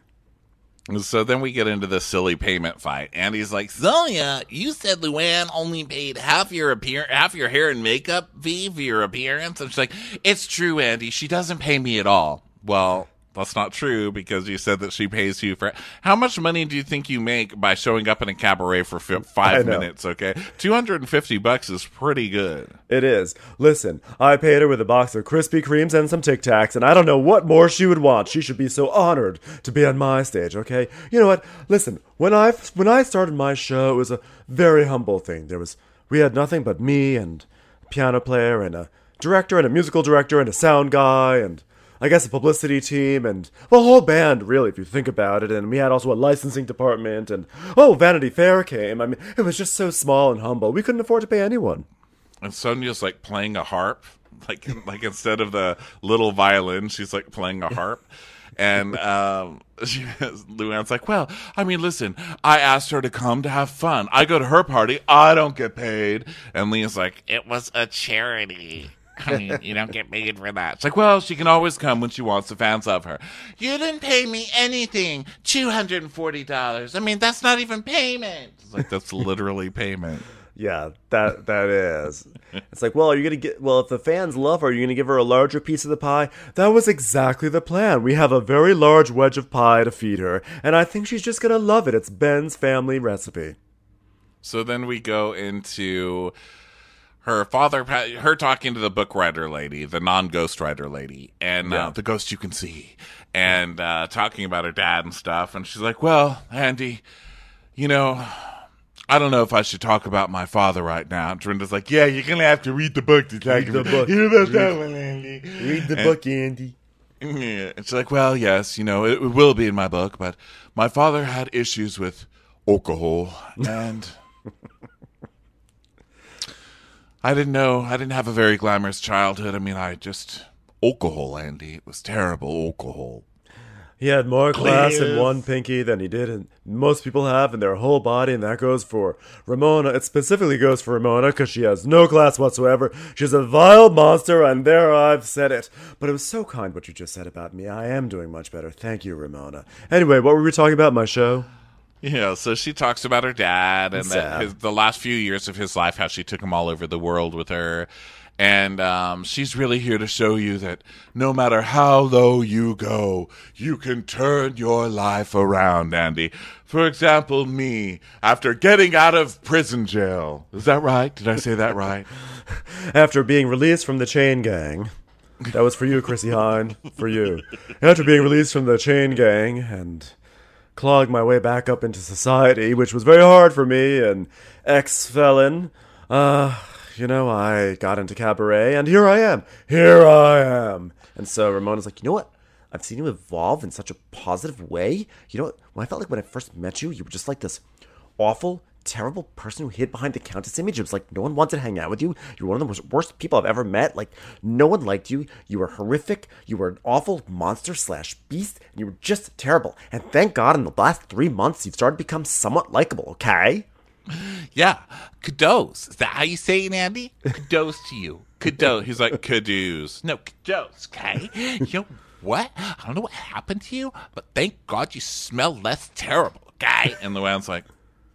So then we get into the silly payment fight. Andy's like, Sonia, you said Luann only paid half your appear half your hair and makeup fee for your appearance. And she's like, it's true, Andy. She doesn't pay me at all. Well, that's not true because you said that she pays you for... How much money do you think you make by showing up in a cabaret for f- five minutes, okay? two hundred fifty bucks is pretty good. It is. Listen, I paid her with a box of Krispy Kremes and some Tic Tacs, and I don't know what more she would want. She should be so honored to be on my stage, okay? You know what? Listen, when I, when I started my show, it was a very humble thing. There was... We had nothing but me and a piano player and a director and a musical director and a sound guy and... I guess a publicity team and well, a whole band, really, if you think about it. And we had also a licensing department and, oh, Vanity Fair came. I mean, it was just so small and humble. We couldn't afford to pay anyone. And Sonia's like playing a harp. Like, like instead of the little violin, she's like playing a harp. And um, she, Luann's like, well, I mean, listen, I asked her to come to have fun. I go to her party. I don't get paid. And Leah's like, It was a charity. I mean, you don't get paid for that. it's like, well, she can always come when she wants. The fans love her. You didn't pay me anything. two hundred forty dollars. I mean, that's not even payment. It's like, that's literally payment. Yeah, that that is. It's like, well, are you gonna get? Well, if the fans love her, are you gonna give her a larger piece of the pie? That was exactly the plan. We have a very large wedge of pie to feed her, and I think she's just gonna love it. It's Ben's family recipe. So then we go into her father, her talking to the book writer lady, the non-ghost writer lady, and Yeah. uh, the ghost you can see, and uh, talking about her dad and stuff. And she's like, well, Andy, you know, I don't know if I should talk about my father right now. And Dorinda's like, yeah, you're going to have to read the book to talk Read the about, book. hear about that one, Andy. Read the And- book, Andy. Yeah. And she's like, well, yes, you know, it, it will be in my book, but my father had issues with alcohol, and I didn't know, I didn't have a very glamorous childhood. I mean, I just, alcohol, Andy. It was terrible alcohol. He had more class in Please. one pinky than he did in most people have in their whole body, and that goes for Ramona. It specifically goes for Ramona because she has no class whatsoever. She's a vile monster, and there I've said it. But it was so kind what you just said about me. I am doing much better. Thank you, Ramona. Anyway, what were we talking about in my show? Yeah, so she talks about her dad and that Sad. his, the last few years of his life, how she took him all over the world with her. And um, she's really here to show you that no matter how low you go, you can turn your life around, Andy. For example, me, after getting out of prison jail. Is that right? Did I say that right? After being released from the chain gang. That was for you, Chrissy Hine. For you. After being released from the chain gang and clawed my way back up into society, which was very hard for me, an ex-felon, uh, you know, I got into cabaret, and here I am. Here I am. And so Ramona's like, you know what? I've seen you evolve in such a positive way. You know what? When I felt like when I first met you, you were just like this awful, terrible person who hid behind the Countess image. It was like no one wanted to hang out with you. You were one of the worst, worst people I've ever met. Like, no one liked you. You were horrific. You were an awful monster slash beast. And you were just terrible. And thank God in the last three months, you've started to become somewhat likable, okay? Yeah. Kados. Is that how you say it, Andy? Kados to you. Cadeau. He's like, cadews. No, kados, okay? You know what? I don't know what happened to you, but thank God you smell less terrible, okay? And Luann's like,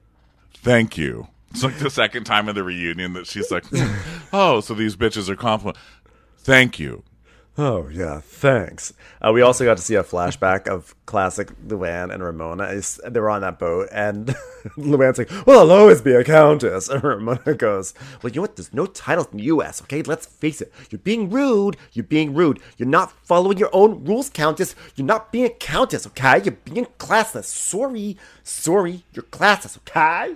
thank you. It's like the second time in the reunion that she's like, oh, so these bitches are compliment. Thank you. Oh, yeah, thanks. Uh, we also got to see a flashback of classic Luann and Ramona. It's- They were on that boat, and Luann's like, well, I'll always be a countess. And Ramona goes, well, you know what? There's no titles in the U S, okay? Let's face it. You're being rude. You're being rude. You're not following your own rules, countess. You're not being a countess, okay? You're being classless. Sorry. Sorry. You're classless, okay?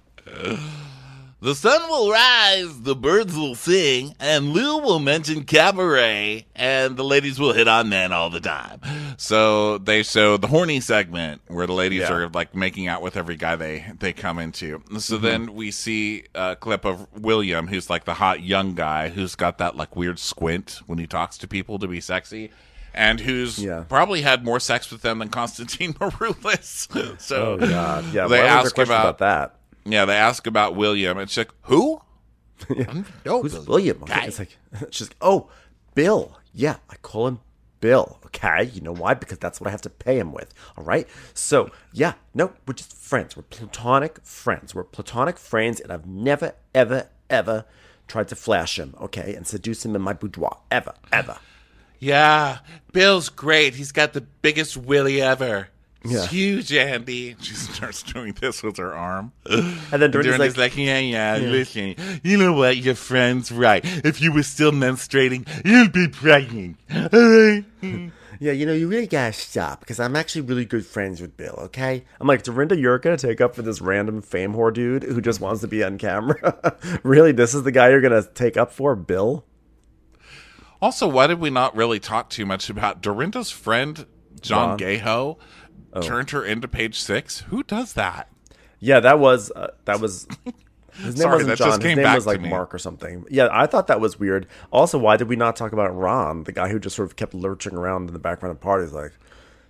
The sun will rise, the birds will sing, and Lou will mention cabaret, and the ladies will hit on men all the time. So they show the horny segment where the ladies Yeah. are like making out with every guy they, they come into. So then we see a clip of William, who's like the hot young guy who's got that like weird squint when he talks to people to be sexy. And who's Yeah. probably had more sex with them than Constantine Maroulis. So Oh, God. Yeah, they why was there ask question about, about that? yeah, they ask about William, and she's like, who? No, Who's William? Okay, Okay. it's like, she's like, oh, Bill. Yeah, I call him Bill. Okay, you know why? Because that's what I have to pay him with. All right. So yeah, no, we're just friends. We're platonic friends. We're platonic friends, and I've never, ever, ever tried to flash him. Okay, and seduce him in my boudoir. Ever, ever. Yeah, Bill's great. He's got the biggest willy ever. Yeah. It's huge, Andy. She starts doing this with her arm. And then Dorinda's Dorinda's like, like, yeah, yeah, listen, you know what, your friend's right. If you were still menstruating, you'd be pregnant. All right? yeah, you know, you really gotta stop because I'm actually really good friends with Bill. Okay, I'm like, Dorinda, you're gonna take up for this random fame whore dude who just wants to be on camera. Really, this is the guy you're gonna take up for, Bill? Also, why did we not really talk too much about Dorinda's friend, John Ron? Gayho, Oh. turned her into page six? Who does that? Yeah, that was uh, that was. His name Sorry, wasn't that John. just His came name back was to like me. Mark or something. Yeah, I thought that was weird. Also, why did we not talk about Ron, the guy who just sort of kept lurching around in the background of parties? Like,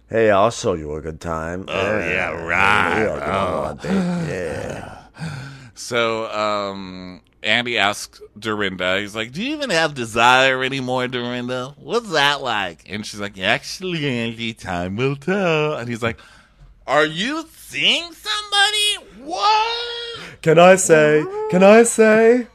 Hey, I'll show you a good time. Oh, yeah, right. Yeah, come on, babe. Yeah. So, um, Andy asks Dorinda, he's like, Do you even have desire anymore, Dorinda? What's that like? and she's like, actually, Andy, time will tell. And he's like, Are you seeing somebody? What? Can I say? Can I say?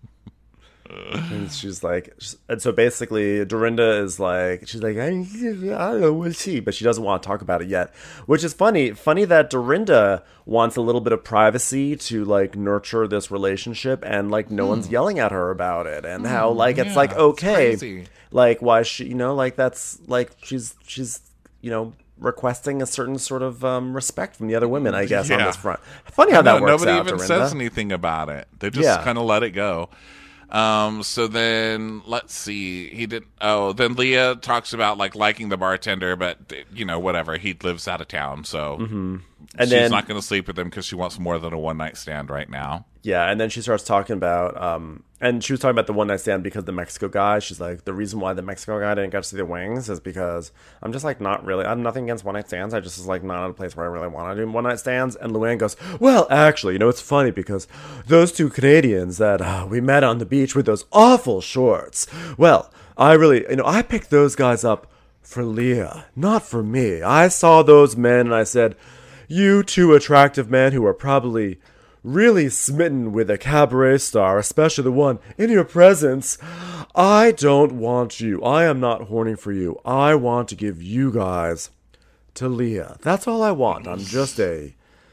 And she's like, and so basically, Dorinda is like, she's like, I, I don't know what she, but she doesn't want to talk about it yet, which is funny. Funny that Dorinda wants a little bit of privacy to like nurture this relationship, and like no one's yelling at her about it, and how like it's yeah, like it's okay, crazy. like why she, you know, like that's like she's she's you know requesting a certain sort of um, respect from the other women, I guess, on Yeah. this front. Funny how that no, works nobody out. even Dorinda. says anything about it. They just Yeah. kind of let it go. Um, so then let's see. He did. Oh, then Leah talks about like liking the bartender, but you know, whatever. He lives out of town, so And she's then not going to sleep with him because she wants more than a one night stand right now. Yeah, and then she starts talking about, um, and she was talking about the one night stand because the Mexico guy. She's like, the reason why the Mexico guy didn't get to see the wings is because I'm just like not really. I have nothing against one night stands. I just is like not at a place where I really want to do one night stands. And Luann goes, well, actually, you know, it's funny because those two Canadians that uh, we met on the beach with those awful shorts. Well, I really, you know, I picked those guys up for Leah, not for me. I saw those men and I said, you two attractive men who are probably really smitten with a cabaret star, especially the one in your presence. I don't want you. I am not horny for you. I want to give you guys to Leah. That's all I want. I'm just a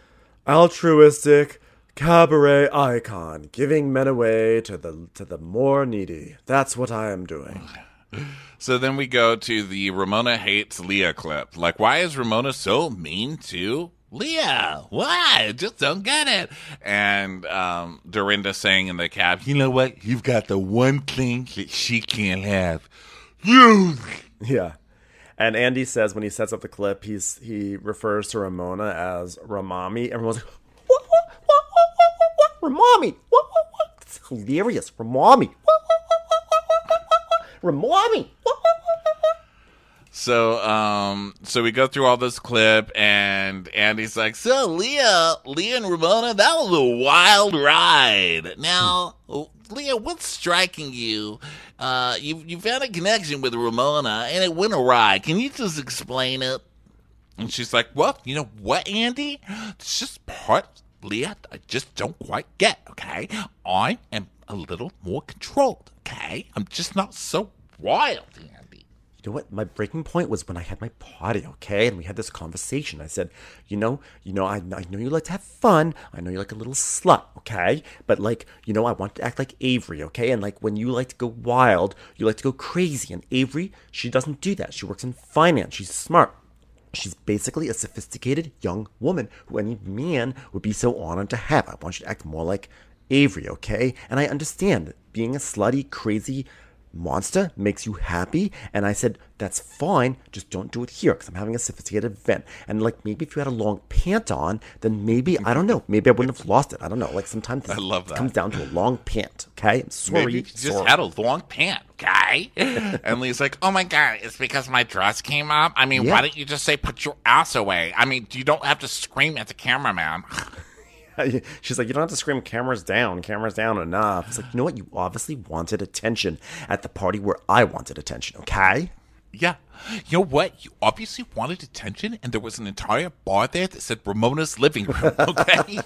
altruistic cabaret icon, giving men away to the to the more needy. That's what I am doing. So then we go to the Ramona hates Leah clip. Like, why is Ramona so mean to Leah, why? I just don't get it. And um, Dorinda saying in the cab, You know what? You've got the one thing that she can't have. You. Yeah. And Andy says when he sets up the clip, he's he refers to Ramona as Ramami. Everyone's like, what, what, what, what, what, what, what? Ramami. What, what, what? It's hilarious. Ramami. What, what, what, what, what, what, what, what? Ramami. What, what, what, what, what? So, um, so we go through all this clip, and Andy's like, So, Leah, Leah and Ramona, that was a wild ride. Now, Leah, what's striking you? Uh, you you found a connection with Ramona, and it went awry. Can you just explain it? and she's like, well, you know what, Andy? It's just part, Leah, I just don't quite get, okay? I am a little more controlled, okay? I'm just not so wild, Andy. You know what? My breaking point was when I had my party, okay? And we had this conversation. I said, you know, you know, I, I know you like to have fun. I know you like a little slut, okay? But like, you know, I want to act like Avery, okay? And like when you like to go wild, you like to go crazy. And Avery, she doesn't do that. She works in finance. She's smart. She's basically a sophisticated young woman who any man would be so honored to have. I want you to act more like Avery, okay? And I understand that being a slutty, crazy monster makes you happy, and I said that's fine, just don't do it here because I'm having a sophisticated event. And like maybe if you had a long pant on, then maybe I don't know, maybe I wouldn't have lost it. I don't know. Like sometimes I love that. it comes down to a long pant. Okay, I'm sorry. Maybe you just sorry. had a long pant, okay? And Lee's like, oh my God, it's because my dress came up? I mean, Yeah. why don't you just say put your ass away? I mean, you don't have to scream at the cameraman. She's like, you don't have to scream cameras down, cameras down enough. It's like, you know what? You obviously wanted attention at the party where I wanted attention, okay? Yeah. You know what? You obviously wanted attention, and there was an entire bar there that said Ramona's living room, okay?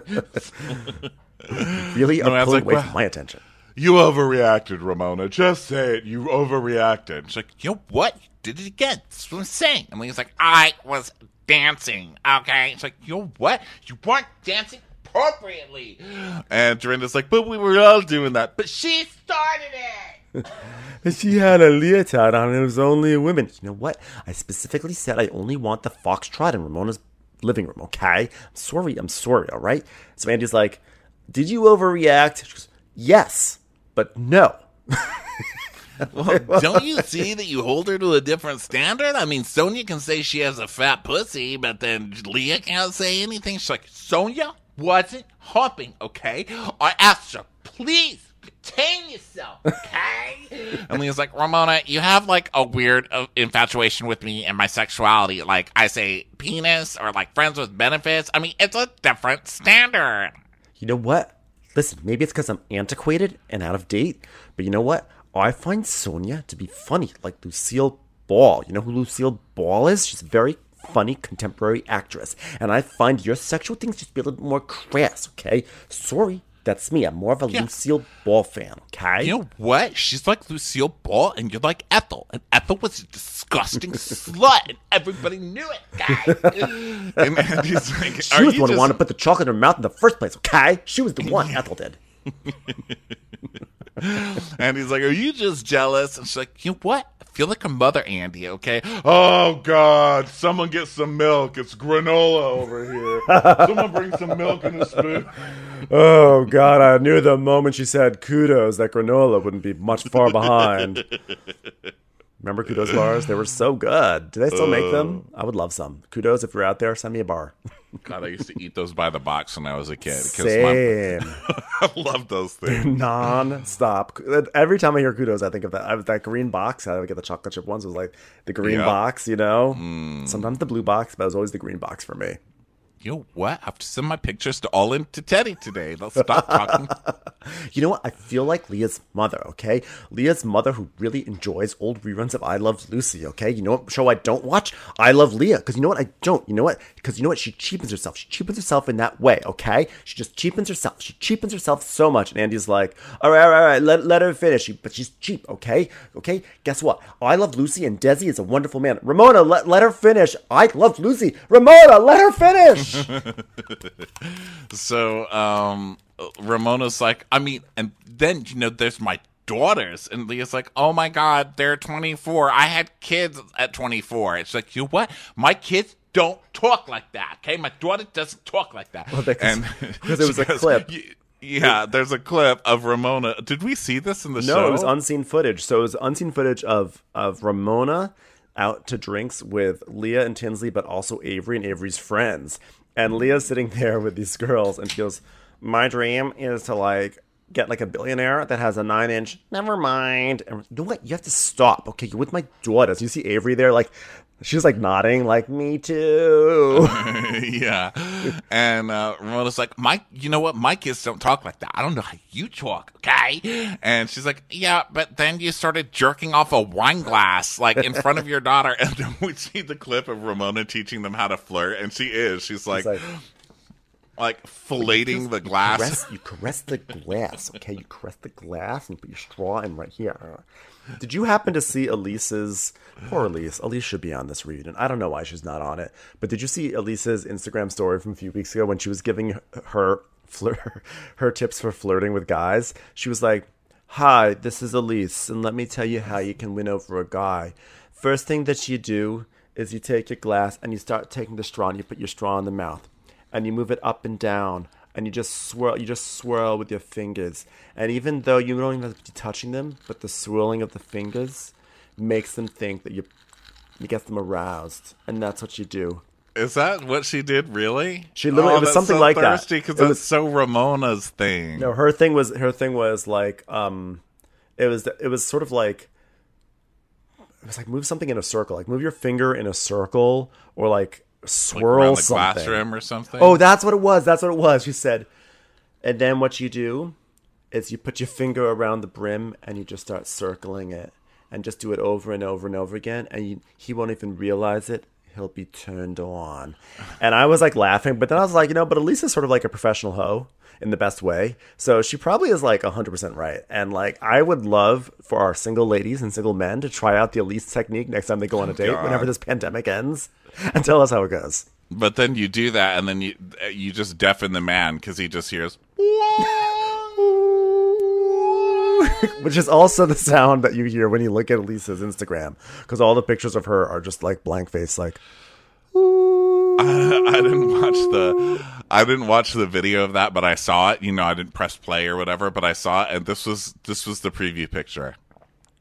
Really No, I are was pulling like, away well- from my attention. You overreacted, Ramona. Just say it. You overreacted. She's like, you know what? You did it again. That's what I'm saying. And Lee's like, I was dancing, okay? It's like, you know what? You weren't dancing appropriately. And Dorinda's like, but we were all doing that. But she started it. And she had a leotard on and it was only women. You know what? I specifically said I only want the foxtrot in Ramona's living room, okay? I'm sorry, I'm sorry, all right? So Andy's like, did you overreact? She goes, yes, but no. Well, don't you see that you hold her to a different standard? I mean, Sonia can say she has a fat pussy, but then Leah can't say anything. She's like, Sonia wasn't humping, okay? I asked her, please, contain yourself, okay? And Leah's like, Ramona, you have like a weird uh, infatuation with me and my sexuality. Like I say penis or like friends with benefits. I mean, it's a different standard. You know what? Listen, maybe it's because I'm antiquated and out of date, but you know what? I find Sonia to be funny, like Lucille Ball. You know who Lucille Ball is? She's a very funny contemporary actress. And I find your sexual things just be a little bit more crass, okay? Sorry, that's me. I'm more of a yeah. Lucille Ball fan, okay? You know what? She's like Lucille Ball, and you're like Ethel. And Ethel was a disgusting slut, and everybody knew it, guys. And Andy's like, she was the one who wanted to put the chocolate in her mouth in the first place, okay? She was the one, Ethel did. And he's like, are you just jealous? And she's like, you know what? I feel like a mother, Andy, okay? Oh, God. Someone get some milk. It's granola over here. Someone bring some milk in a spoon. Oh, God. I knew the moment she said kudos that granola wouldn't be much far behind. Remember Kudos bars? They were so good. Do they still make them? I would love some. Kudos, if you're out there, send me a bar. God, I used to eat those by the box when I was a kid. Same. My, I love those things. Non-stop. Every time I hear Kudos, I think of that. I, that green box. I would get the chocolate chip ones. It was like the green yep. box, you know? Mm. Sometimes the blue box, but it was always the green box for me. You know what? I have to send my pictures to all into Teddy today. Let's stop talking. You know what? I feel like Leah's mother, okay? Leah's mother who really enjoys old reruns of I Love Lucy, okay? You know what show I don't watch? I Love Leah. Because you know what? I don't. You know what? Because you know what? She cheapens herself. She cheapens herself in that way, okay? She just cheapens herself. She cheapens herself so much. And Andy's like, all right, all right, all right. Let, let her finish. She, but she's cheap, okay? Okay? Guess what? I Love Lucy and Desi is a wonderful man. Ramona, let, let her finish. I Love Lucy. Ramona, let her finish. So, um, Ramona's like, I mean, and then, you know, there's my daughters. And Leah's like, oh my God, they're twenty-four. I had kids at twenty-four. It's like, you know what? My kids don't talk like that. Okay. My daughter doesn't talk like that. Well, because, and because it was a goes, clip. Yeah, there's a clip of Ramona. Did we see this in the no, show? No, it was unseen footage. So it was unseen footage of, of Ramona out to drinks with Leah and Tinsley, but also Avery and Avery's friends. And Leah's sitting there with these girls, and she goes, my dream is to, like, get, like, a billionaire that has a nine-inch, never mind. And you know what? You have to stop, okay? You're with my daughters. You see Avery there, like, she's, like, nodding, like, me too. Yeah. And uh, Ramona's like, my, you know what? My kids don't talk like that. I don't know how you talk, okay? And she's like, yeah, but then you started jerking off a wine glass, like, in front of your daughter. And then we see the clip of Ramona teaching them how to flirt, and she is. She's like... She's like Like filleting the glass. You caress, you caress the glass, okay? You caress the glass and put your straw in right here. Did you happen to see Elise's... Poor Elise. Elise should be on this reunion. I don't know why she's not on it. But did you see Elise's Instagram story from a few weeks ago when she was giving her flirt, her tips for flirting with guys? She was like, hi, this is Elise, and let me tell you how you can win over a guy. First thing that you do is you take your glass and you start taking the straw and you put your straw in the mouth. And you move it up and down, and you just swirl. You just swirl with your fingers. And even though you don't even have to be touching them, but the swirling of the fingers makes them think that you, you get them aroused, and that's what you do. Is that what she did? Really? She literally. Oh, it was that's something so like thirsty, that. Because it that's was so Ramona's thing. No, her thing was her thing was like um, it was it was sort of like. It was like move something in a circle, like move your finger in a circle, or like. Swirl like around the something. glass rim or something. Oh, that's what it was. That's what it was. She said, and then what you do is you put your finger around the brim and you just start circling it, and just do it over and over and over again, and you, he won't even realize it. He'll be turned on. And I was like laughing, but then I was like, you know, but Elise is sort of like a professional hoe in the best way. So she probably is like one hundred percent right. And like, I would love for our single ladies and single men to try out the Elise technique next time they go on a date, God. whenever this pandemic ends, and tell us how it goes. But then you do that, and then you you just deafen the man because he just hears, which is also the sound that you hear when you look at Elise's Instagram, because all the pictures of her are just like blank face, like. I, I didn't watch the I didn't watch the video of that, but I saw it. You know, I didn't press play or whatever, but I saw it, and this was this was the preview picture.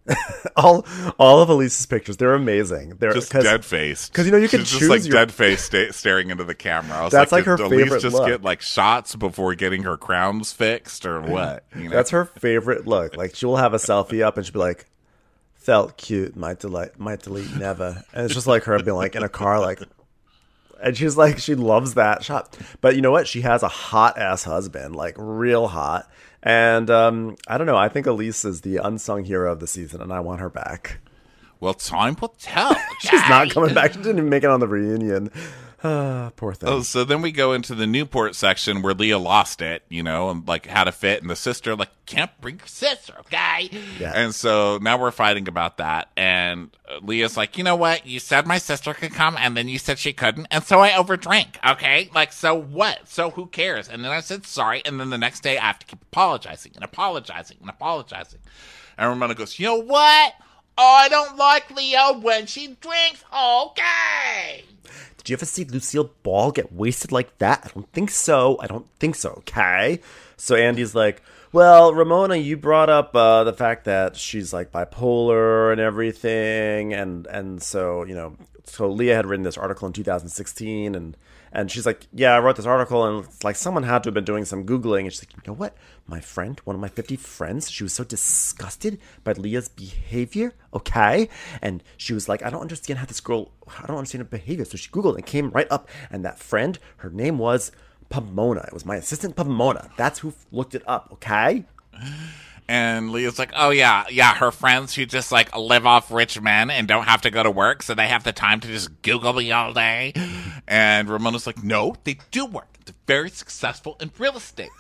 all all of Elise's pictures, they're amazing. They're Just cause, dead faced. 'cause, you know, you can She's choose just like your- dead face sta- staring into the camera. I was That's like, like her did Elise favorite just look. get like shots before getting her crowns fixed or what? You know? That's her favorite look. Like she'll have a selfie up and she'll be like, "Felt cute, might delete, might delete, never." And it's just like her being like in a car, like, and she's like, she loves that shot. But you know what? She has a hot ass husband, like real hot. And um, I don't know. I think Elise is the unsung hero of the season, and I want her back. well, time will tell. She's not coming back. She didn't even make it on the reunion. Ah, poor thing. Oh, so then we go into the Newport section where Leah lost it, you know, and like had a fit, and the sister like can't bring your sister, okay? Yeah. And so now we're fighting about that, and uh, Leah's like, you know what? You said my sister could come, and then you said she couldn't, and so I overdrank, okay? Like, so what? So who cares? And then I said sorry, and then the next day I have to keep apologizing and apologizing and apologizing. And Ramona goes, you know what? Oh, I don't like Leah when she drinks, okay? Did you ever see Lucille Ball get wasted like that? I don't think so. I don't think so, okay? So Andy's like, well, Ramona, you brought up uh, the fact that she's like bipolar and everything. And, and so, you know, so Leah had written this article in two thousand sixteen and And she's like, yeah, I wrote this article, and it's like someone had to have been doing some Googling. And she's like, you know what? My friend, one of my fifty friends, she was so disgusted by Leah's behavior, okay? And she was like, I don't understand how this girl, I don't understand her behavior. So she Googled and came right up. And that friend, her name was Pomona. It was my assistant, Pomona. That's who looked it up, okay? And Leah's like, oh, yeah, yeah, her friends who just, like, live off rich men and don't have to go to work, so they have the time to just Google me all day. And Ramona's like, no, they do work. They're very successful in real estate.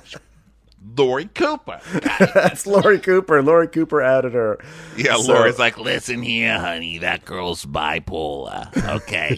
Lori Cooper. That's Lori Cooper. Lori Cooper added her. Yeah, So- Lori's like, Listen here, honey, that girl's bipolar. Okay.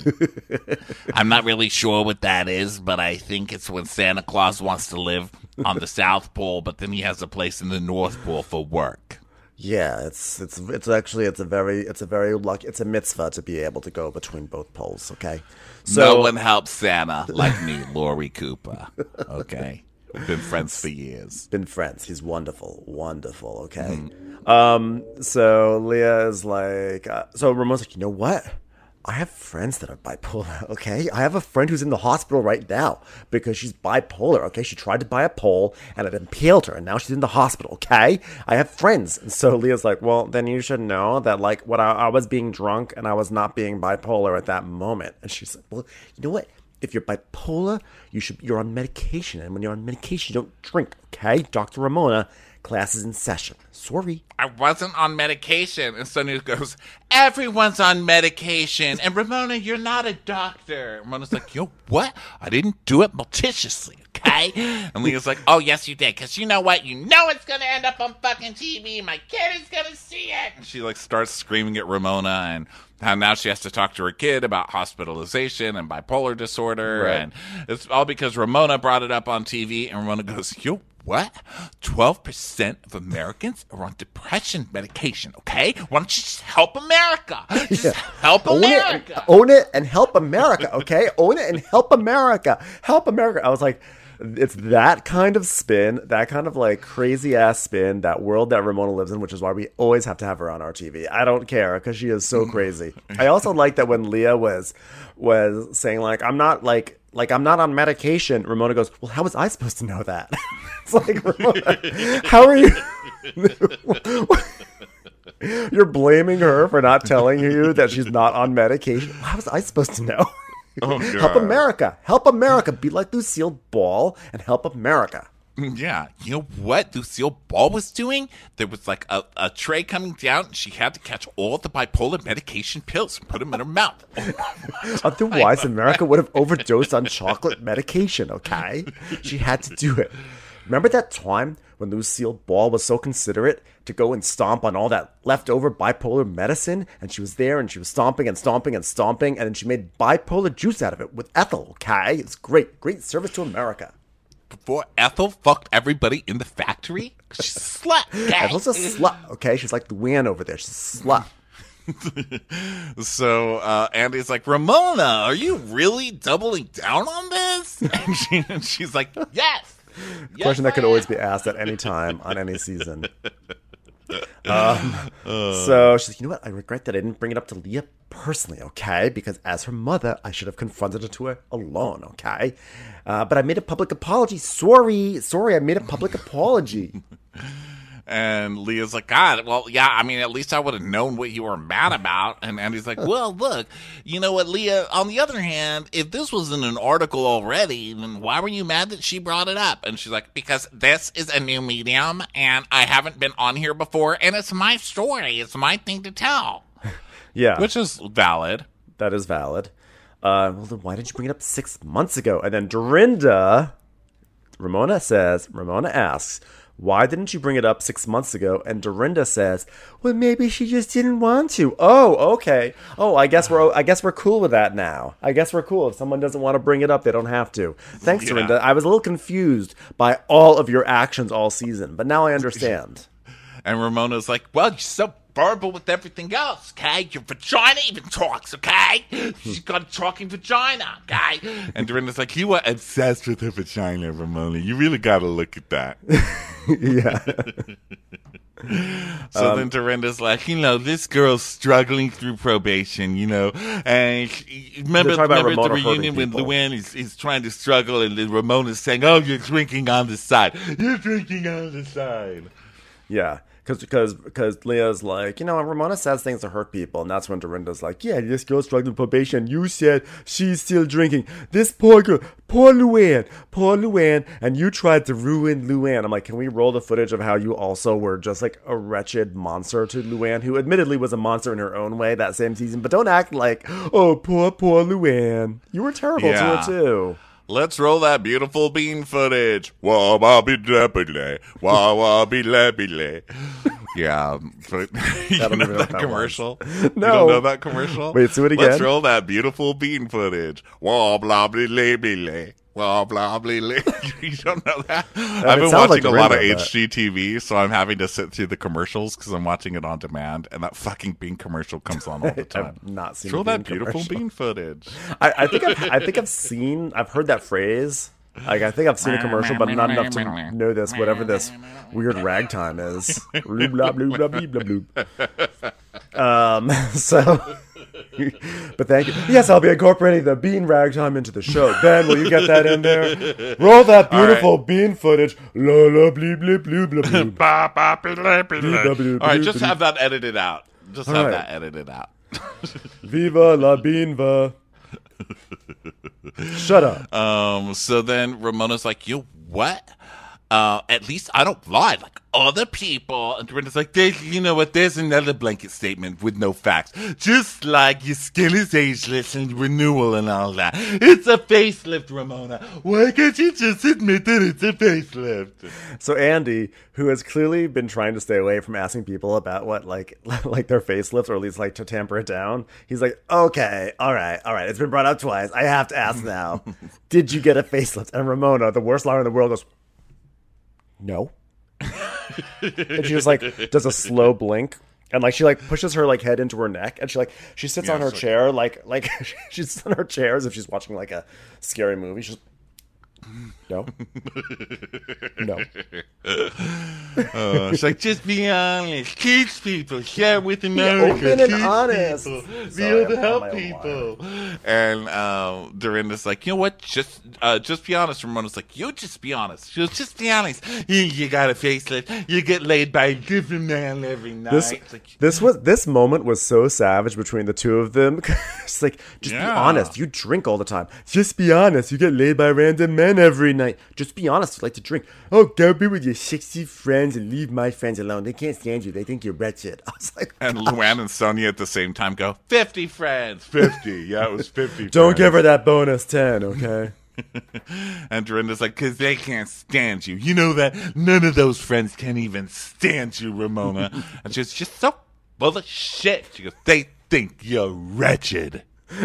I'm not really sure what that is, but I think it's when Santa Claus wants to live on the South Pole, but then he has a place in the North Pole for work. Yeah, it's it's it's actually it's a very it's a very lucky it's a mitzvah to be able to go between both poles. Okay, no one helps Santa like me, Lori Cooper. Okay. we've been friends for years. been friends. He's wonderful, wonderful. Okay, um, so Leah is like, uh, so Ramon's like, you know what? I have friends that are bipolar, okay? I have a friend who's in the hospital right now because she's bipolar, okay? She tried to buy a pole and it impaled her and now she's in the hospital, okay? I have friends. And so Leah's like, well, then you should know that, like, what I, I was being drunk and I was not being bipolar at that moment. And she's like, well, you know what? If you're bipolar, you should, you're on medication. And when you're on medication, you don't drink, okay? Doctor Ramona, class is in session. Sorry. I wasn't on medication. And Sonia goes, everyone's on medication. And Ramona, you're not a doctor. Ramona's like, yo, what? I didn't do it maliciously, okay? And Leah's like, oh, yes, you did. Because you know what? You know it's going to end up on fucking T V. My kid is going to see it. And she, like, starts screaming at Ramona and how now she has to talk to her kid about hospitalization and bipolar disorder. Right. And it's all because Ramona brought it up on T V. And Ramona goes, yo, what? twelve percent of Americans are on depression medication, okay? Why don't you just help America? Just help Own it, America. and, own it and help America, okay? Own it and help America. Help America. I was like, it's that kind of spin, that kind of like crazy ass spin, that world that Ramona lives in, which is why we always have to have her on our T V. I don't care because she is so crazy. I also like that when Leah was was saying like, I'm not like like I'm not on medication. Ramona goes, well, how was I supposed to know that? It's like, Ramona, how are you? You're blaming her for not telling you that she's not on medication. How was I supposed to know? Oh, Help God. America. Help America. Be like Lucille Ball and help America. Yeah, you know what Lucille Ball was doing? There was like a, a tray coming down, and she had to catch all the bipolar medication pills and put them in her mouth. Otherwise, America would have overdosed on chocolate medication, okay? She had to do it. Remember that time when Lucille Ball was so considerate to go and stomp on all that leftover bipolar medicine? And she was there and she was stomping and stomping and stomping, and then she made bipolar juice out of it with Ethel, okay? It's great. Great service to America. Before Ethel fucked everybody in the factory, she's a slut. Okay? Ethel's a slut, okay? She's like the Luann over there. She's a slut. So uh, Andy's like, Ramona, are you really doubling down on this? And, she, and she's like, yes. Yes, Question that could I always am." be asked at any time on any season. Um, so she's like, you know what? I regret that I didn't bring it up to Leah personally, okay? Because as her mother, I should have confronted her to her alone, okay? Uh, but I made a public apology. Sorry, sorry, I made a public apology. And Leah's like, God, well, yeah, I mean, at least I would have known what you were mad about. And Andy's like, Well, look, you know what, Leah, on the other hand, if this was in an article already, then why were you mad that she brought it up? and she's like, because this is a new medium and I haven't been on here before and it's my story. It's my thing to tell. Yeah. Which is valid. That is valid. Uh, well, then why didn't you bring it up six months ago? And then Dorinda, Ramona says, Ramona asks, why didn't you bring it up six months ago? And Dorinda says, well, maybe she just didn't want to. Oh, okay. Oh, I guess we're I guess we're cool with that now. I guess we're cool. If someone doesn't want to bring it up, they don't have to. Thanks, Yeah. Dorinda. I was a little confused by all of your actions all season, but now I understand. And Ramona's like, well, you're so verbal with everything else, okay? Your vagina even talks, okay? She's got a talking vagina, okay? And Dorinda's like, you are obsessed with her vagina, Ramona. You really got to look at that. Yeah. So then Dorinda's like, you know, this girl's struggling through probation, you know, and she, remember, They're talking about remember the Ramona hurting reunion when people. Luann is, is trying to struggle and then Ramona's saying, oh, you're drinking on the side. You're drinking on the side. Yeah. Because because because Leah's like, you know, Ramona says things to hurt people, and that's when Dorinda's like, yeah, this girl's struggling with probation. You said she's still drinking. This poor girl, poor Luann, poor Luann, and you tried to ruin Luann. I'm like, can we roll the footage of how you also were just like a wretched monster to Luann, who admittedly was a monster in her own way that same season, but don't act like, oh, poor, poor Luann. You were terrible Yeah. to her, too. Let's roll that beautiful bean footage. Wah wah be labile. Wah wah be labile. Yeah. But, you don't know even know what that that commercial? No. You don't know that commercial? Wait, do it Let's again. roll that beautiful bean footage. Wah blah blah blah. Blah blah blah. You don't know that? I've it been sounds watching like a lot of Dorinda, H G T V, so I'm having to sit through the commercials because I'm watching it on demand, and that fucking bean commercial comes on all the time. I've not seen Let's roll the bean that beautiful commercial. bean footage. I, I think I've, I think I've seen, I've heard that phrase. Like, I think I've seen a commercial, but not enough to know this, whatever this weird ragtime is. Bloop, blah, bloop, blah, bleep, blah, bloop. Um, so, but thank you. Yes, I'll be incorporating the bean ragtime into the show. Ben, will you get that in there? Roll that beautiful bean footage. La, la, bleep, bleep, bloop, blah, bloop. Ba, ba, be, le, be, le. Bleep, bleep, All right, bleep, just bleep. have that edited out. Just All have right. that edited out. Viva la beanva. Shut up. Um. So then Ramona's like, "You what? Uh, at least I don't lie like other people." And Dorinda's like, there's, you know what? There's another blanket statement with no facts. Just like your skin is ageless and renewal and all that. It's a facelift, Ramona. Why can't you just admit that it's a facelift? So Andy, who has clearly been trying to stay away from asking people about what like like their facelift, or at least like to tamper it down, he's like, okay, all right, all right, it's been brought up twice. I have to ask now. Did you get a facelift? And Ramona, the worst liar in the world, goes, no. And she just like does a slow blink. And like she like pushes her like head into her neck, and she like she sits Yeah, on her it's like- chair like like she sits on her chair as if she's watching like a scary movie. She's no, no. Uh, she's like, just be honest. Teach people. Share with America. open and Teach honest. people. Be Sorry, able to I'm help on my people. And um, Dorinda's like, you know what? Just uh, just be honest. Ramona's like, you just be honest. She goes, just be honest. You, you got a facelift. You get laid by a different man every night. This It's like, this was this moment was so savage between the two of them. It's like, just be Yeah. honest. You drink all the time. Just be honest. You get laid by random men every night. Just be honest. You like to drink. Oh, go be with your sexy friends and leave my friends alone. They can't stand you. They think you're wretched. I was like, and Luann and Sonia at the same time go, fifty friends. fifty. Yeah, it was fifty don't friends. give her that bonus ten, okay? And Dorinda's like, because they can't stand you. You know that? None of those friends can even stand you, Ramona. And she's just so full of shit. She goes, they think you're wretched.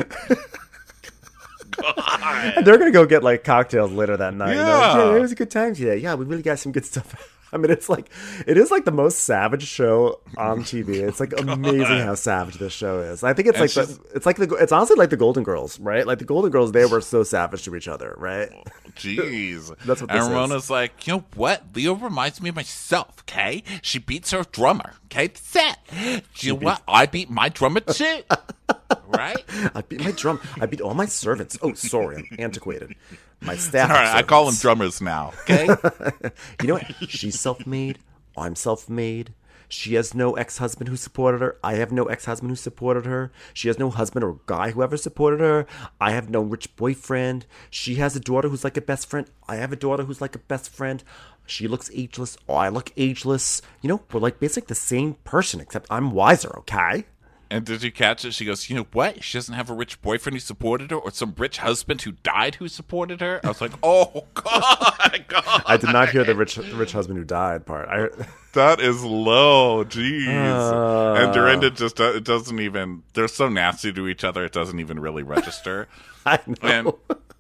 And they're gonna go get like cocktails later that night. Yeah. You know, hey, it was a good time today. Yeah, we really got some good stuff. I mean, it's like, it is like the most savage show on T V. It's like amazing how savage this show is. I think it's And like the, she's- it's like the, it's honestly like the Golden Girls, right? Like the Golden Girls, they were so savage to each other, right? Jeez. That's what And this is. Ramona's like, you know what? Leo reminds me of myself. okay? She beats her drummer, okay? That's it. Do you know what? I beat my drummer too, right? I beat my drum. I beat all my servants. Oh, sorry, I'm antiquated. My staff. All right, I call them drummers now. Okay? You know what? She's self-made. I'm self-made. She has no ex-husband who supported her. I have no ex-husband who supported her. She has no husband or guy who ever supported her. I have no rich boyfriend. She has a daughter who's like a best friend. I have a daughter who's like a best friend. She looks ageless. Oh, I look ageless. You know, we're like basically the same person, except I'm wiser, okay? And did you catch it? She goes, you know what? She doesn't have a rich boyfriend who supported her or some rich husband who died who supported her. I was like, oh, God, God. I did not hear the rich the rich husband who died part. I heard... That is low. Jeez. Uh, and Dorinda just, uh, it doesn't even, they're so nasty to each other, it doesn't even really register. I know. And,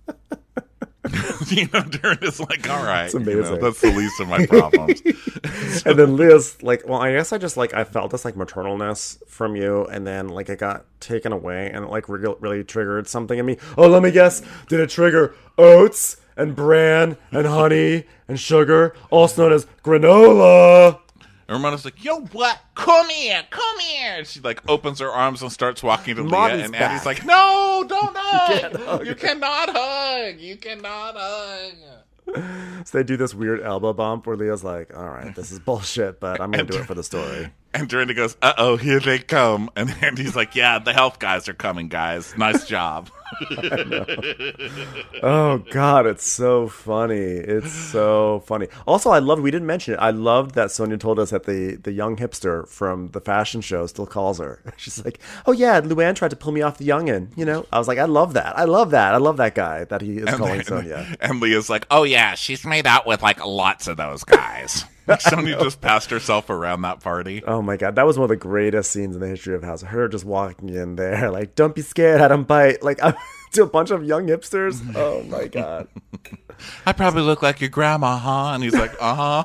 you know, Dorinda's like, all right. It's amazing. You know, that's the least of my problems. And then Leah's like, well, I guess I just like, I felt this like maternalness from you. And then like it got taken away and it like re- really triggered something in me. Oh, let me guess. Did it trigger oats and bran and honey and sugar, also known as granola? And Ramona's like, yo, what? Come here, come here. And she like opens her arms and starts walking to Mommy's Leah. And back. Andy's like, no, don't hug. hug. You cannot hug. You cannot hug. So they do this weird elbow bump where Leah's like, all right, this is bullshit, but I'm going to do it for the story. And Dorinda goes, uh-oh, here they come. And Andy's like, yeah, the health guys are coming, guys. Nice job. Oh, God, it's so funny. It's so funny. Also, I loved, we didn't mention it, I loved that Sonia told us that the, the young hipster from the fashion show still calls her. She's like, oh, yeah, Luann tried to pull me off the youngin', you know? I was like, I love that. I love that. I love that guy that he is And calling then- Sonia. And Leah's like, oh, yeah, she's made out with like lots of those guys. Sonia just passed herself around that party. Oh my God, that was one of the greatest scenes in the history of House. Her just walking in there, like, don't be scared, I don't bite. Like, I'm, to a bunch of young hipsters. Oh my God. I probably look like your grandma, huh? And he's like, uh-huh.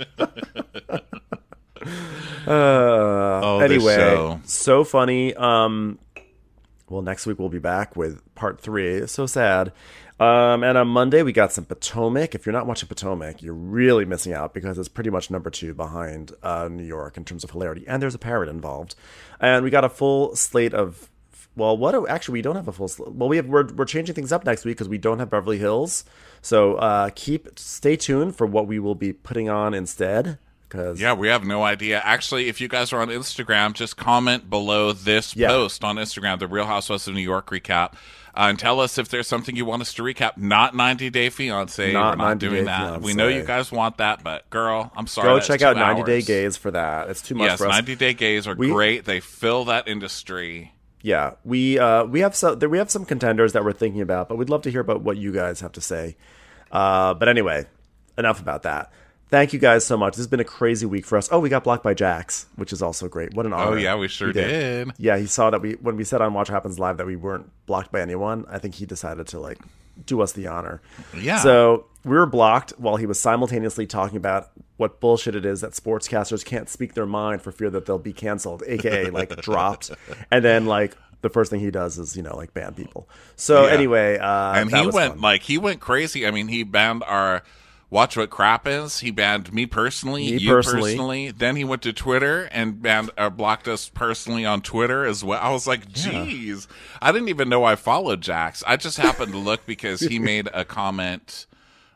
Uh, Oh, this anyway, show. so funny. Um, well, next week we'll be back with part three. It's so sad. Um, and on Monday we got some Potomac. If you're not watching Potomac, you're really missing out because it's pretty much number two behind uh, New York in terms of hilarity. And there's a parrot involved. And we got a full slate of. Well, what? Do, actually, we don't have a full. Sl- well, we have. We're we're changing things up next week because we don't have Beverly Hills. So uh, keep stay tuned for what we will be putting on instead. Cause Yeah, we have no idea. Actually, if you guys are on Instagram, just comment below this Yeah. post on Instagram, the Real Housewives of New York recap, uh, and tell us if there's something you want us to recap. Not ninety Day Fiance. Not We're not ninety doing Day that. Fiance. We know you guys want that, but girl, I'm sorry. go that's check two out ninety Day hours. Gays for that. It's too much Yes, for us. ninety Day Gays are We- great. They fill that industry. Yeah, we uh, we have some we have some contenders that we're thinking about, but we'd love to hear about what you guys have to say. Uh, but anyway, enough about that. Thank you guys so much. This has been a crazy week for us. Oh, we got blocked by Jax, which is also great. What an honor. Oh, yeah, we sure He did. Yeah, he saw that we when we said on Watch What Happens Live that we weren't blocked by anyone. I think he decided to like do us the honor. Yeah. So we were blocked while he was simultaneously talking about what bullshit it is that sportscasters can't speak their mind for fear that they'll be canceled, aka like dropped. And then like the first thing he does is, you know, like ban people. So Yeah. anyway, uh, and that he was went fun. like he went crazy. I mean, he banned our Watch What Crap Is. He banned me personally, Me you personally. personally. Then he went to Twitter and banned or blocked us personally on Twitter as well. I was like, geez, I didn't even know I followed Jax. I just happened to look because he made a comment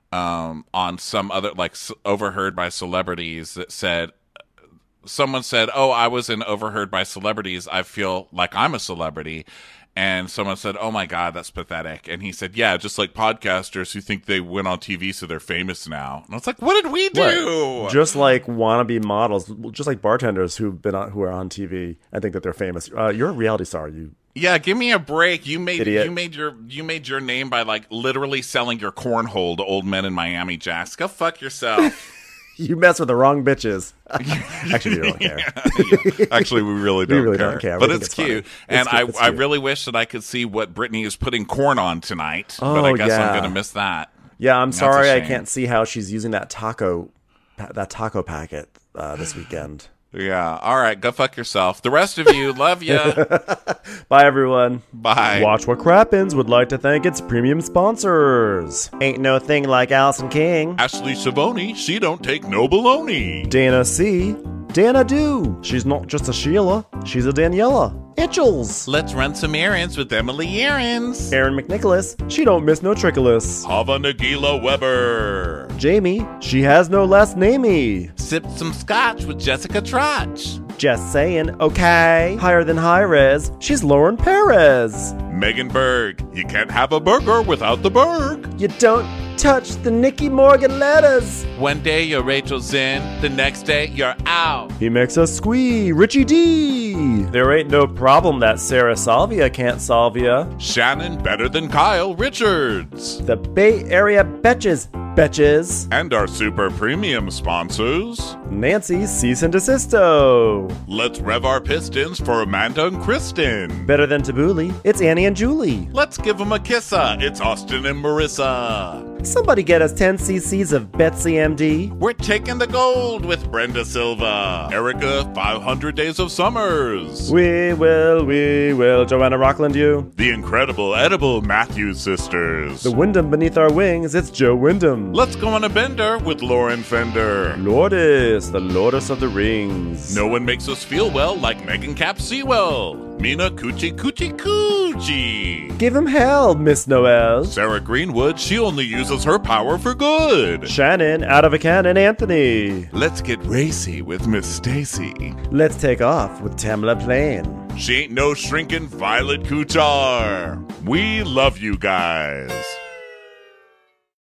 um, on some other like s- overheard by celebrities that said. Someone said, "Oh, I was in Overheard by Celebrities. I feel like I'm a celebrity." And someone said, "Oh my God, that's pathetic." And he said, "Yeah, just like podcasters who think they went on T V, so they're famous now." And I was like, "What did we do?" What? Just like wannabe models, just like bartenders who've been on, who are on T V and think that they're famous. Uh, you're a reality star. You Yeah, give me a break. You made Idiot. you made your you made your name by like literally selling your cornhole to old men in Miami, Jax. Go fuck yourself. you mess with the wrong bitches. Actually, we don't care. Yeah. Actually, we really don't really care. don't care. We But think it's it's funny. cute. It's and cute. I, It's I cute. really wish that I could see what Brittany is putting corn on tonight. Oh, but I guess yeah. I'm going to miss that. Yeah, I'm That's a sorry I shame. can't see how she's using that taco, pa- that taco packet uh, this weekend. Yeah. All right. Go fuck yourself. The rest of you, love ya. Bye, everyone. Bye. Watch What Crappens would like to thank its premium sponsors. Ain't No Thing Like Allison King. Ashley Savoni, she don't take no baloney. Dana C. Dana Do. She's not just a Sheila, she's a Daniela. Itchels. Let's run some errands with Emily Errands. Aaron McNicholas. She don't miss no trickolas. Hava Nagila Weber. Jamie. She has no last namey. Sip some scotch with Jessica Trotch. Just saying, okay. Higher than high res. She's Lauren Perez. Megan Berg. You can't have a burger without the Berg. You don't touch the Nikki Morgan letters. One day you're Rachel Zinn, the next day you're out. He makes us squee, Richie D. There ain't no problem that Sarah Salvia can't solve ya. Shannon better than Kyle Richards. The Bay Area betches, betches. And our super premium sponsors. Nancy Cease and Desisto. Let's rev our pistons for Amanda and Kristen. Better than Tabbouleh, it's Annie and Julie. Let's give them a kissa, it's Austin and Marissa. Somebody get us ten cc's of Betsy M D. We're taking the gold with Brenda Silva. Erica, five hundred Days of Summers. We will, we will. Joanna Rockland, you. The incredible edible Matthews sisters. The Wyndham beneath our wings, it's Joe Wyndham. Let's go on a bender with Lauren Fender. Lourdes, the Lourdes of the Rings. No one makes us feel well like Megan Cap Sewell. Mina Coochie Coochie Coochie. Give him hell, Miss Noel. Sarah Greenwood, she only uses her power for good. Shannon, out of a cannon, Anthony. Let's get racy with Miss Stacy. Let's take off with Tamla Plain. She ain't no shrinking Violet Kuchar. We love you guys.